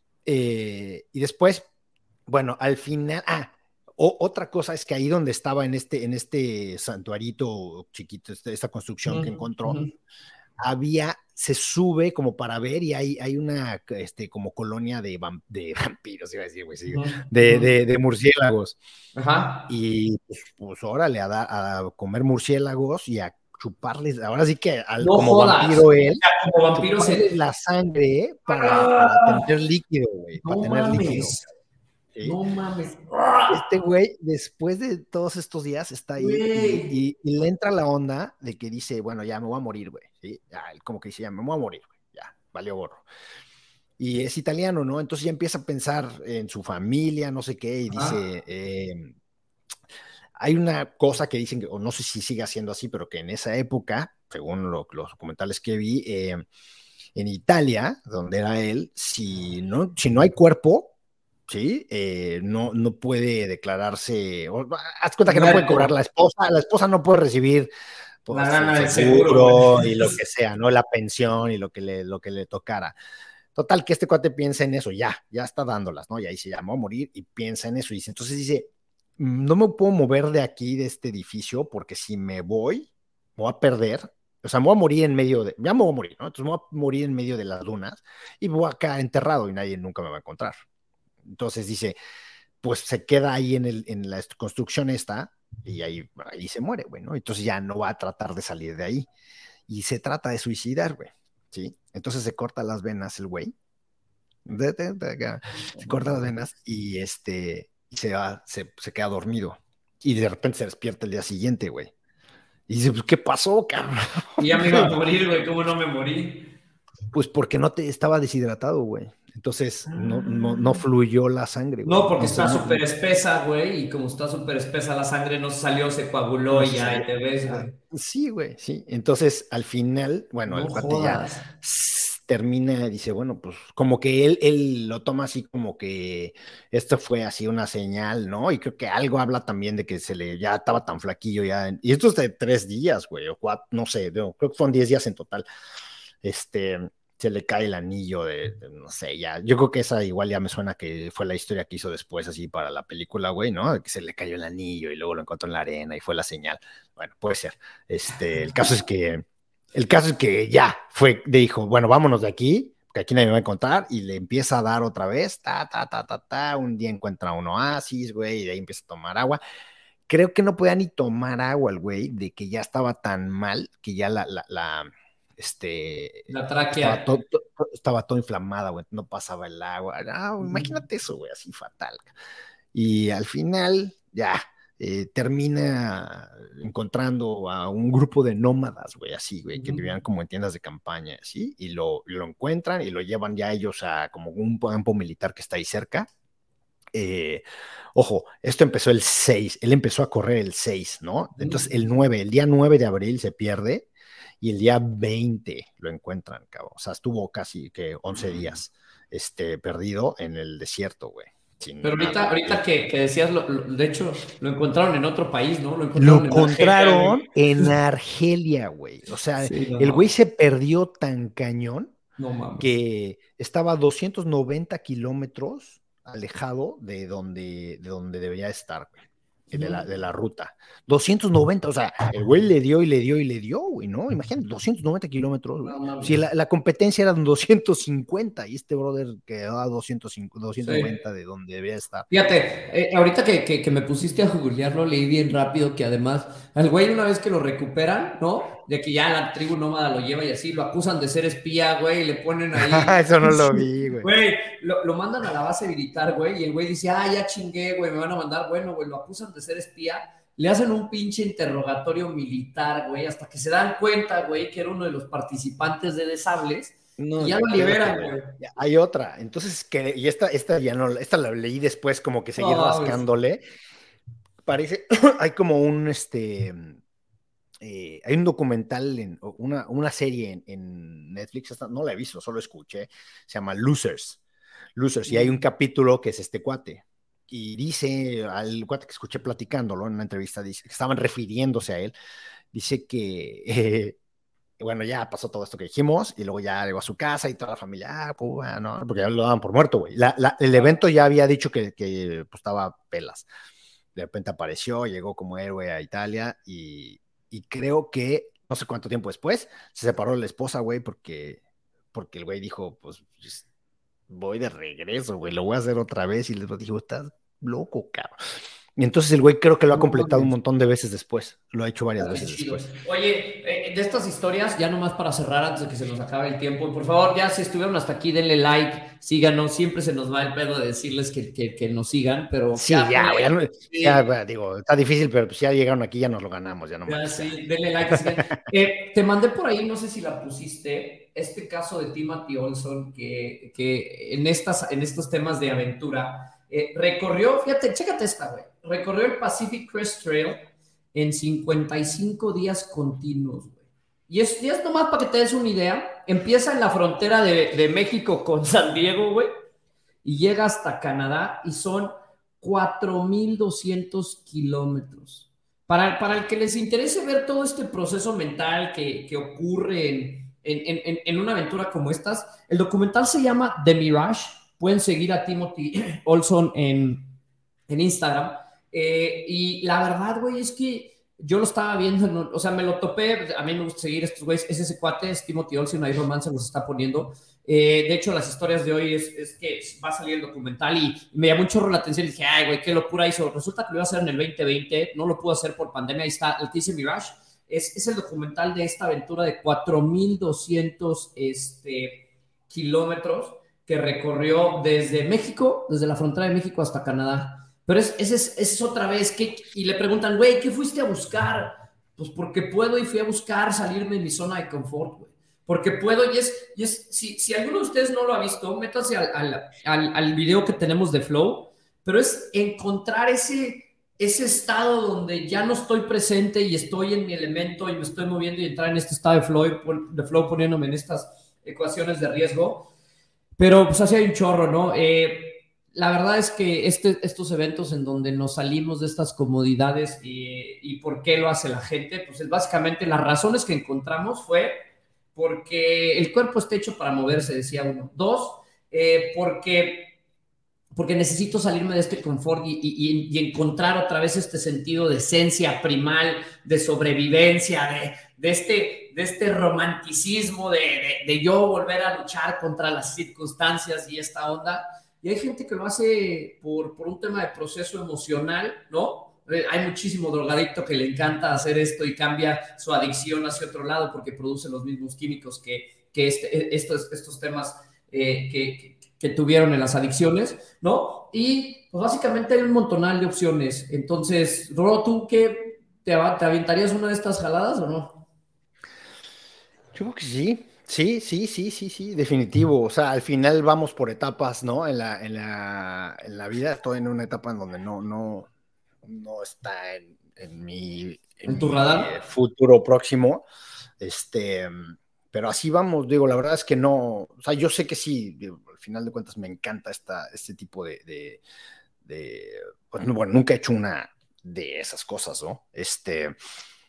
Eh, y después, bueno, al final, ah, o, otra cosa es que ahí donde estaba en este, en este santuarito chiquito, este, esta construcción uh-huh, que encontró, uh-huh. había, se sube como para ver y hay, hay una este, como colonia de, vamp de vampiros, iba a decir, güey, sí, uh-huh, de, uh-huh. de, de murciélagos. Ajá. Y pues, pues órale, a, da, a comer murciélagos y a chuparles, ahora sí que al, no como jodas. vampiro él, ya, como vampiro se... la sangre para, ah, para tener líquido, güey, no para tener mames. líquido. ¿Sí? No mames. Este güey, después de todos estos días, está ahí y, y, y le entra la onda de que dice, bueno, ya me voy a morir, güey. ¿Sí? Ya, como que dice, ya me voy a morir, güey. Ya, valió gorro. Y es italiano, ¿no? Entonces ya empieza a pensar en su familia, no sé qué, y dice, eh, hay una cosa que dicen, o no sé si sigue siendo así, pero que en esa época, según lo, los documentales que vi, eh, en Italia, donde era él, si no, si no hay cuerpo, ¿sí? Eh, no, no puede declararse, o, haz cuenta que no puede cobrar la esposa, la esposa no puede recibir pues, la el del seguro, seguro y lo que sea, ¿no? La pensión y lo que le, lo que le tocara. Total, que este cuate piensa en eso, ya, ya está dándolas, ¿no? Y ahí se llamó a morir y piensa en eso. Y dice, entonces dice, no me puedo mover de aquí, de este edificio, porque si me voy, me voy a perder. O sea, me voy a morir en medio de, ya me voy a morir, ¿no? Entonces me voy a morir en medio de las dunas y me voy a quedar enterrado y nadie nunca me va a encontrar. Entonces dice, pues se queda ahí en, el, en la construcción esta y ahí, ahí se muere, güey, ¿no? Entonces ya no va a tratar de salir de ahí. Y se trata de suicidar, güey, ¿sí? Entonces se corta las venas el güey. De, de, de, se corta las venas y este y se va, se, se queda dormido. Y de repente se despierta el día siguiente, güey. Y dice, pues, ¿qué pasó, cabrón? Y ya me iba a morir, güey, ¿cómo no me morí? Pues porque no te estaba deshidratado, güey. Entonces no, no, no fluyó la sangre, güey. No, porque No, está no, súper espesa, güey, y como está súper espesa la sangre, no salió, se coaguló no y se ya, salió. y te ves, Ah, güey. sí, güey, sí. Entonces, al final, bueno, No el cuate ya jodas. s- termina, dice, bueno, pues como que él, él lo toma así como que esto fue así una señal, ¿no? Y creo que algo habla también de que se le, ya estaba tan flaquillo ya. Y esto es de tres días, güey, o cuatro, no sé, no, creo que son diez días en total. Este, se le cae el anillo de, de, no sé, ya, yo creo que esa igual ya me suena que fue la historia que hizo después así para la película, güey, ¿no? De que se le cayó el anillo y luego lo encontró en la arena y fue la señal. Bueno, puede ser. Este, el caso es que, el caso es que ya fue, dijo, bueno, vámonos de aquí, que aquí nadie me va a encontrar, y le empieza a dar otra vez, ta, ta, ta, ta, ta, un día encuentra un oasis, güey, y de ahí empieza a tomar agua. Creo que no podía ni tomar agua el güey, de que ya estaba tan mal, que ya la, la, la este, La estaba tráquea. todo, todo, estaba todo inflamada, güey, no pasaba el agua. No, imagínate eso, güey, así fatal. Y al final, ya, eh, termina encontrando a un grupo de nómadas, güey, así, güey, que vivían como en tiendas de campaña, ¿sí? Y lo, lo encuentran y lo llevan ya ellos a como un campo militar que está ahí cerca. Eh, ojo, esto empezó el seis, él empezó a correr el seis, ¿no? Entonces el nueve, el día nueve de abril se pierde y el día veinte lo encuentran, cabrón. O sea, estuvo casi que once días este, perdido en el desierto, güey. Sin Pero ahorita, nada. ahorita que, que decías, lo, lo, de hecho, lo encontraron en otro país, ¿no? Lo Lo encontraron en Argelia, encontraron güey. en Argelia, güey. O sea, Sí, no el güey mames. se perdió tan cañón No mames. que estaba a doscientos noventa kilómetros alejado de donde, de donde debería estar, güey. De la, de la ruta. doscientos noventa, o sea, el güey le dio y le dio y le dio, güey, ¿no? Imagínate, doscientos noventa kilómetros, güey. No mames. Si la, la competencia era doscientos cincuenta y este brother quedó a doscientos noventa Sí. de donde debería estar. Fíjate, eh, ahorita que, que, que me pusiste a googlearlo, leí bien rápido que además al güey una vez que lo recuperan, ¿no? De que ya la tribu nómada lo lleva y así, lo acusan de ser espía, güey, y le ponen ahí, Eso no lo vi, güey. güey, lo, lo mandan a la base militar, güey, y el güey dice, ah, ya chingué, güey, me van a mandar, bueno, güey, lo acusan de ser espía, le hacen un pinche interrogatorio militar, güey, hasta que se dan cuenta, güey, que era uno de los participantes de Desables. No, Y ya lo espérate, liberan, güey. güey. Hay otra. Entonces, que, y esta, esta ya no, esta la leí después, como que seguir No, pues, rascándole. Parece, hay como un, este, eh, hay un documental, en, una, una serie en, en Netflix, esta, no la he visto, solo escuché, se llama Losers. Losers, y hay un capítulo que es este cuate. Y dice al cuate que escuché platicándolo en una entrevista, dice que estaban refiriéndose a él, dice que eh, bueno, ya pasó todo esto que dijimos, y luego ya llegó a su casa y toda la familia, ah, pues, no, porque ya lo daban por muerto, güey. La, la, el evento ya había dicho que, que pues, estaba pelas. De repente apareció, llegó como héroe a Italia, y, y creo que, no sé cuánto tiempo después, se separó de la esposa, güey, porque, porque el güey dijo, pues, voy de regreso, güey, lo voy a hacer otra vez, y les dijo, estás loco, cabrón. Y entonces el güey creo que lo ha no completado un mames. montón de veces después. Lo ha hecho varias Ah, qué veces chido. después. Oye, eh, de estas historias, ya nomás para cerrar antes de que se nos acabe el tiempo, por favor, ya si estuvieron hasta aquí, denle like, síganos, siempre se nos va el pedo de decirles que, que, que nos sigan, pero Sí, ya, ya, ponle, ya, no- sí, ya, bueno, digo, está difícil, pero pues ya llegaron aquí, ya nos lo ganamos, ya no ya, más. Ya. sí, denle like. Sigan. Eh, te mandé por ahí, no sé si la pusiste, este caso de Timothy Olson, que, que en, estas, en estos temas de aventura, eh, recorrió, fíjate, chécate esta, güey, recorrió el Pacific Crest Trail en cincuenta y cinco días continuos, güey. Y es, y es nomás para que te des una idea empieza en la frontera de, de México con San Diego, güey, y llega hasta Canadá y son cuatro mil doscientos kilómetros. Para, para el que les interese ver todo este proceso mental que, que ocurre en, en, en, en una aventura como estas, el documental se llama The Mirage. Pueden seguir a Timothy Olson en, en Instagram. Eh, y la verdad, güey, es que yo lo estaba viendo, ¿no? O sea, me lo topé. A mí me gusta seguir estos güeyes. Es ese cuate, es Timothy Olson, ahí Romance nos está poniendo. Eh, de hecho, las historias de hoy es, es que va a salir el documental y me llamó un chorro la atención y dije, ay, güey, qué locura hizo. Resulta que lo iba a hacer en el veinte veinte, no lo pudo hacer por pandemia. Ahí está, el que dice Mirage. Es, es el documental de esta aventura de cuatro mil doscientos este, kilómetros que recorrió desde México, desde la frontera de México hasta Canadá. Pero es, esa es, es, es otra vez, que, y le preguntan, güey, ¿qué fuiste a buscar? Pues porque puedo y fui a buscar salirme de mi zona de confort, güey. Porque puedo y es, y es si, si alguno de ustedes no lo ha visto, métase al, al, al, al video que tenemos de Flow, pero es encontrar ese, ese estado donde ya no estoy presente y estoy en mi elemento y me estoy moviendo y entrar en este estado de flow, de flow poniéndome en estas ecuaciones de riesgo. Pero pues así hay un chorro, ¿no? Eh, la verdad es que este, estos eventos en donde nos salimos de estas comodidades y, y por qué lo hace la gente, pues es básicamente las razones que encontramos fue porque el cuerpo está hecho para moverse, decía uno. Dos, eh, porque, porque necesito salirme de este confort y, y, y encontrar otra vez este sentido de esencia primal, de sobrevivencia, de, de, este, de este romanticismo de, de, de yo volver a luchar contra las circunstancias y esta onda. Y hay gente que lo hace por, por un tema de proceso emocional, ¿no? Hay muchísimo drogadicto que le encanta hacer esto y cambia su adicción hacia otro lado porque produce los mismos químicos que, que este, estos, estos temas eh, que, que, que tuvieron en las adicciones, ¿no? Y pues básicamente hay un montonal de opciones. Entonces, Roro, ¿tú qué? ¿Te, ¿Te aventarías una de estas jaladas o no? Yo creo que sí. Sí, sí, sí, sí, sí, definitivo. O sea, al final vamos por etapas, ¿no? En la, en la, en la vida estoy en una etapa en donde no, no, no está en, en mi, en ¿En tu mi radar? futuro próximo. Este, pero así vamos, digo, la verdad es que no, o sea, yo sé que sí, digo, al final de cuentas me encanta esta, este tipo de, de, de pues, bueno, nunca he hecho una de esas cosas, ¿no? Este,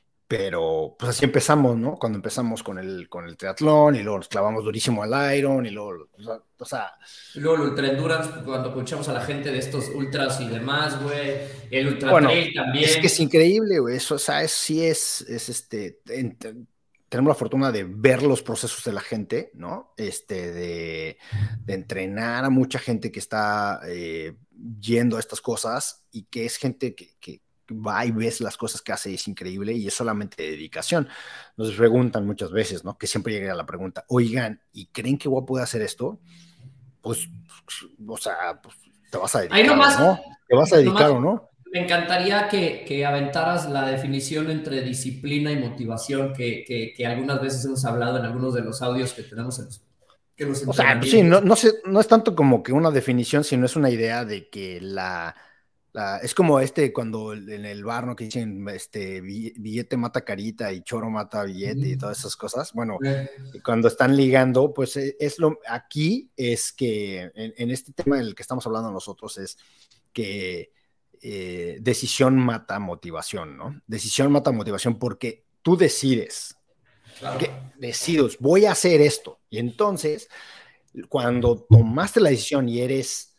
pero pues así empezamos, ¿no? Cuando empezamos con el, con el triatlón y luego nos clavamos durísimo al Iron y luego, o sea, o sea Y luego el Ultra Endurance, cuando escuchamos a la gente de estos ultras y demás, güey. El Ultra bueno, Trail es que es también. increíble, güey, eso, o sea, es, sí es, es este, en, tenemos la fortuna de ver los procesos de la gente, ¿no? Este, de, de entrenar a mucha gente que está eh, yendo a estas cosas y que es gente que, que va y ves las cosas que hace y es increíble y es solamente dedicación. Nos preguntan muchas veces, ¿no? Que siempre llega la pregunta, oigan, ¿y creen que voy a poder hacer esto? Pues, o sea, pues, te vas a dedicar, Ahí nomás, ¿o no? ¿Te vas a dedicar nomás o no? me encantaría que, que aventaras la definición entre disciplina y motivación que, que, que algunas veces hemos hablado en algunos de los audios que tenemos en los, que los O sea, pues sí, entrenamientos. no, no, sé, no es tanto como que una definición, sino es una idea de que la, la es como este cuando en el bar, ¿no? Que dicen este billete mata carita y choro mata billete y todas esas cosas. Bueno, Sí. cuando están ligando, pues es lo aquí es que en, en este tema del que estamos hablando nosotros es que eh, decisión mata motivación, ¿no? Decisión mata motivación porque tú decides, Claro. que decides, voy a hacer esto y entonces cuando tomaste la decisión y eres,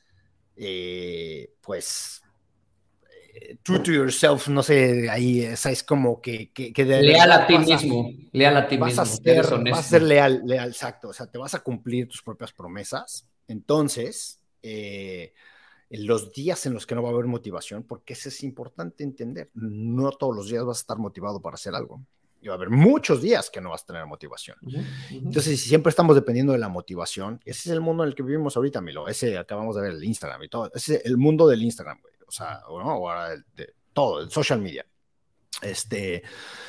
eh, pues, eh, true to yourself, no sé, ahí esa es como que, que, que de Leal verdad a ti vas a, mismo, leal a ti vas a mismo, que eres ser, vas a honesto. ser leal, leal, exacto, o sea, te vas a cumplir tus propias promesas, entonces, eh, en los días en los que no va a haber motivación, porque eso es importante entender, no todos los días vas a estar motivado para hacer algo. Y va a haber muchos días que no vas a tener motivación. Uh -huh, uh -huh. Entonces, si siempre estamos dependiendo de la motivación, ese es el mundo en el que vivimos ahorita, Milo. Ese acabamos de ver el Instagram y todo. Ese es el mundo del Instagram, güey. O sea, ¿no? Ahora de, de todo, el social media. Este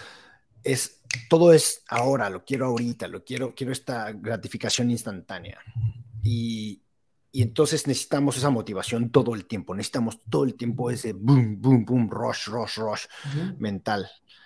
es todo es ahora, lo quiero ahorita, lo quiero, quiero esta gratificación instantánea. Y, y entonces necesitamos esa motivación todo el tiempo. Necesitamos todo el tiempo ese boom, boom, boom, rush, rush, rush uh -huh. mental.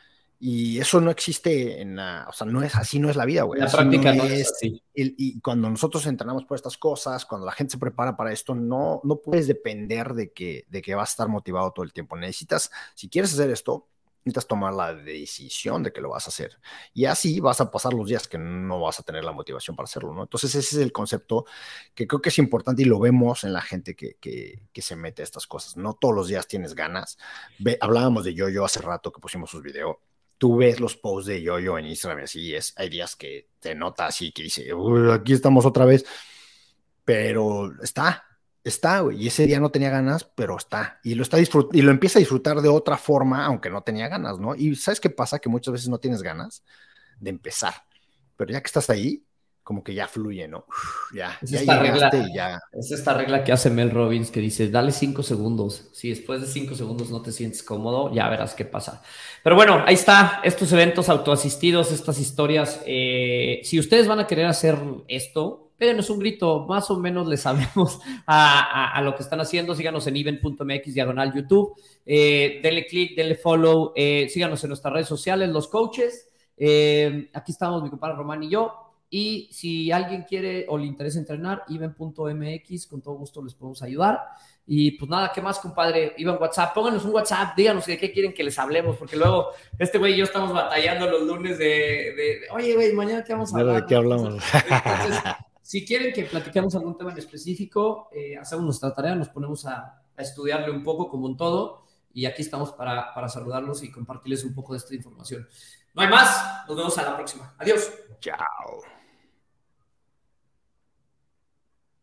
Y eso no existe en la, o sea, no es así, no es la vida, güey. En la Así práctica no no es es. así. Y, y cuando nosotros entrenamos por estas cosas, cuando la gente se prepara para esto, no, no puedes depender de que, de que vas a estar motivado todo el tiempo. Necesitas, si quieres hacer esto, necesitas tomar la decisión de que lo vas a hacer. Y así vas a pasar los días que no vas a tener la motivación para hacerlo, ¿no? Entonces ese es el concepto que creo que es importante y lo vemos en la gente que, que, que se mete a estas cosas. No todos los días tienes ganas. Ve, hablábamos de Yo-Yo hace rato que pusimos sus videos. Tú ves los posts de Yo-Yo en Instagram y así es. Hay días que te nota así que dice, aquí estamos otra vez. Pero está, está, güey. Y ese día no tenía ganas, pero está. Y lo, está disfrut- y lo empieza a disfrutar de otra forma, aunque no tenía ganas, ¿no? Y ¿sabes qué pasa? Que muchas veces no tienes ganas de empezar. Pero ya que estás ahí, como que ya fluye, ¿no? Uf, ya, Es ya esta regla, llegaste y ya. es esta regla que hace Mel Robbins que dice, dale cinco segundos. Si después de cinco segundos no te sientes cómodo, ya verás qué pasa. Pero bueno, ahí está, estos eventos autoasistidos, estas historias. Eh, si ustedes van a querer hacer esto, pédenos un grito, más o menos les sabemos a, a, a lo que están haciendo. Síganos en even punto m x diagonal YouTube. Eh, denle click, denle follow. Eh, síganos en nuestras redes sociales, los coaches. Eh, aquí estamos mi compadre Román y yo. Y si alguien quiere o le interesa entrenar, even punto m x, con todo gusto les podemos ayudar. Y pues nada, ¿qué más, compadre? Iban WhatsApp, pónganos un WhatsApp, díganos de qué quieren que les hablemos, porque luego este güey y yo estamos batallando los lunes de, de, de oye, güey, mañana qué vamos a hablar. ¿De qué hablamos? Entonces, si quieren que platiquemos algún tema en específico, eh, hacemos nuestra tarea, nos ponemos a, a estudiarle un poco como en todo, y aquí estamos para, para saludarlos y compartirles un poco de esta información. No hay más, nos vemos a la próxima. Adiós. Chao.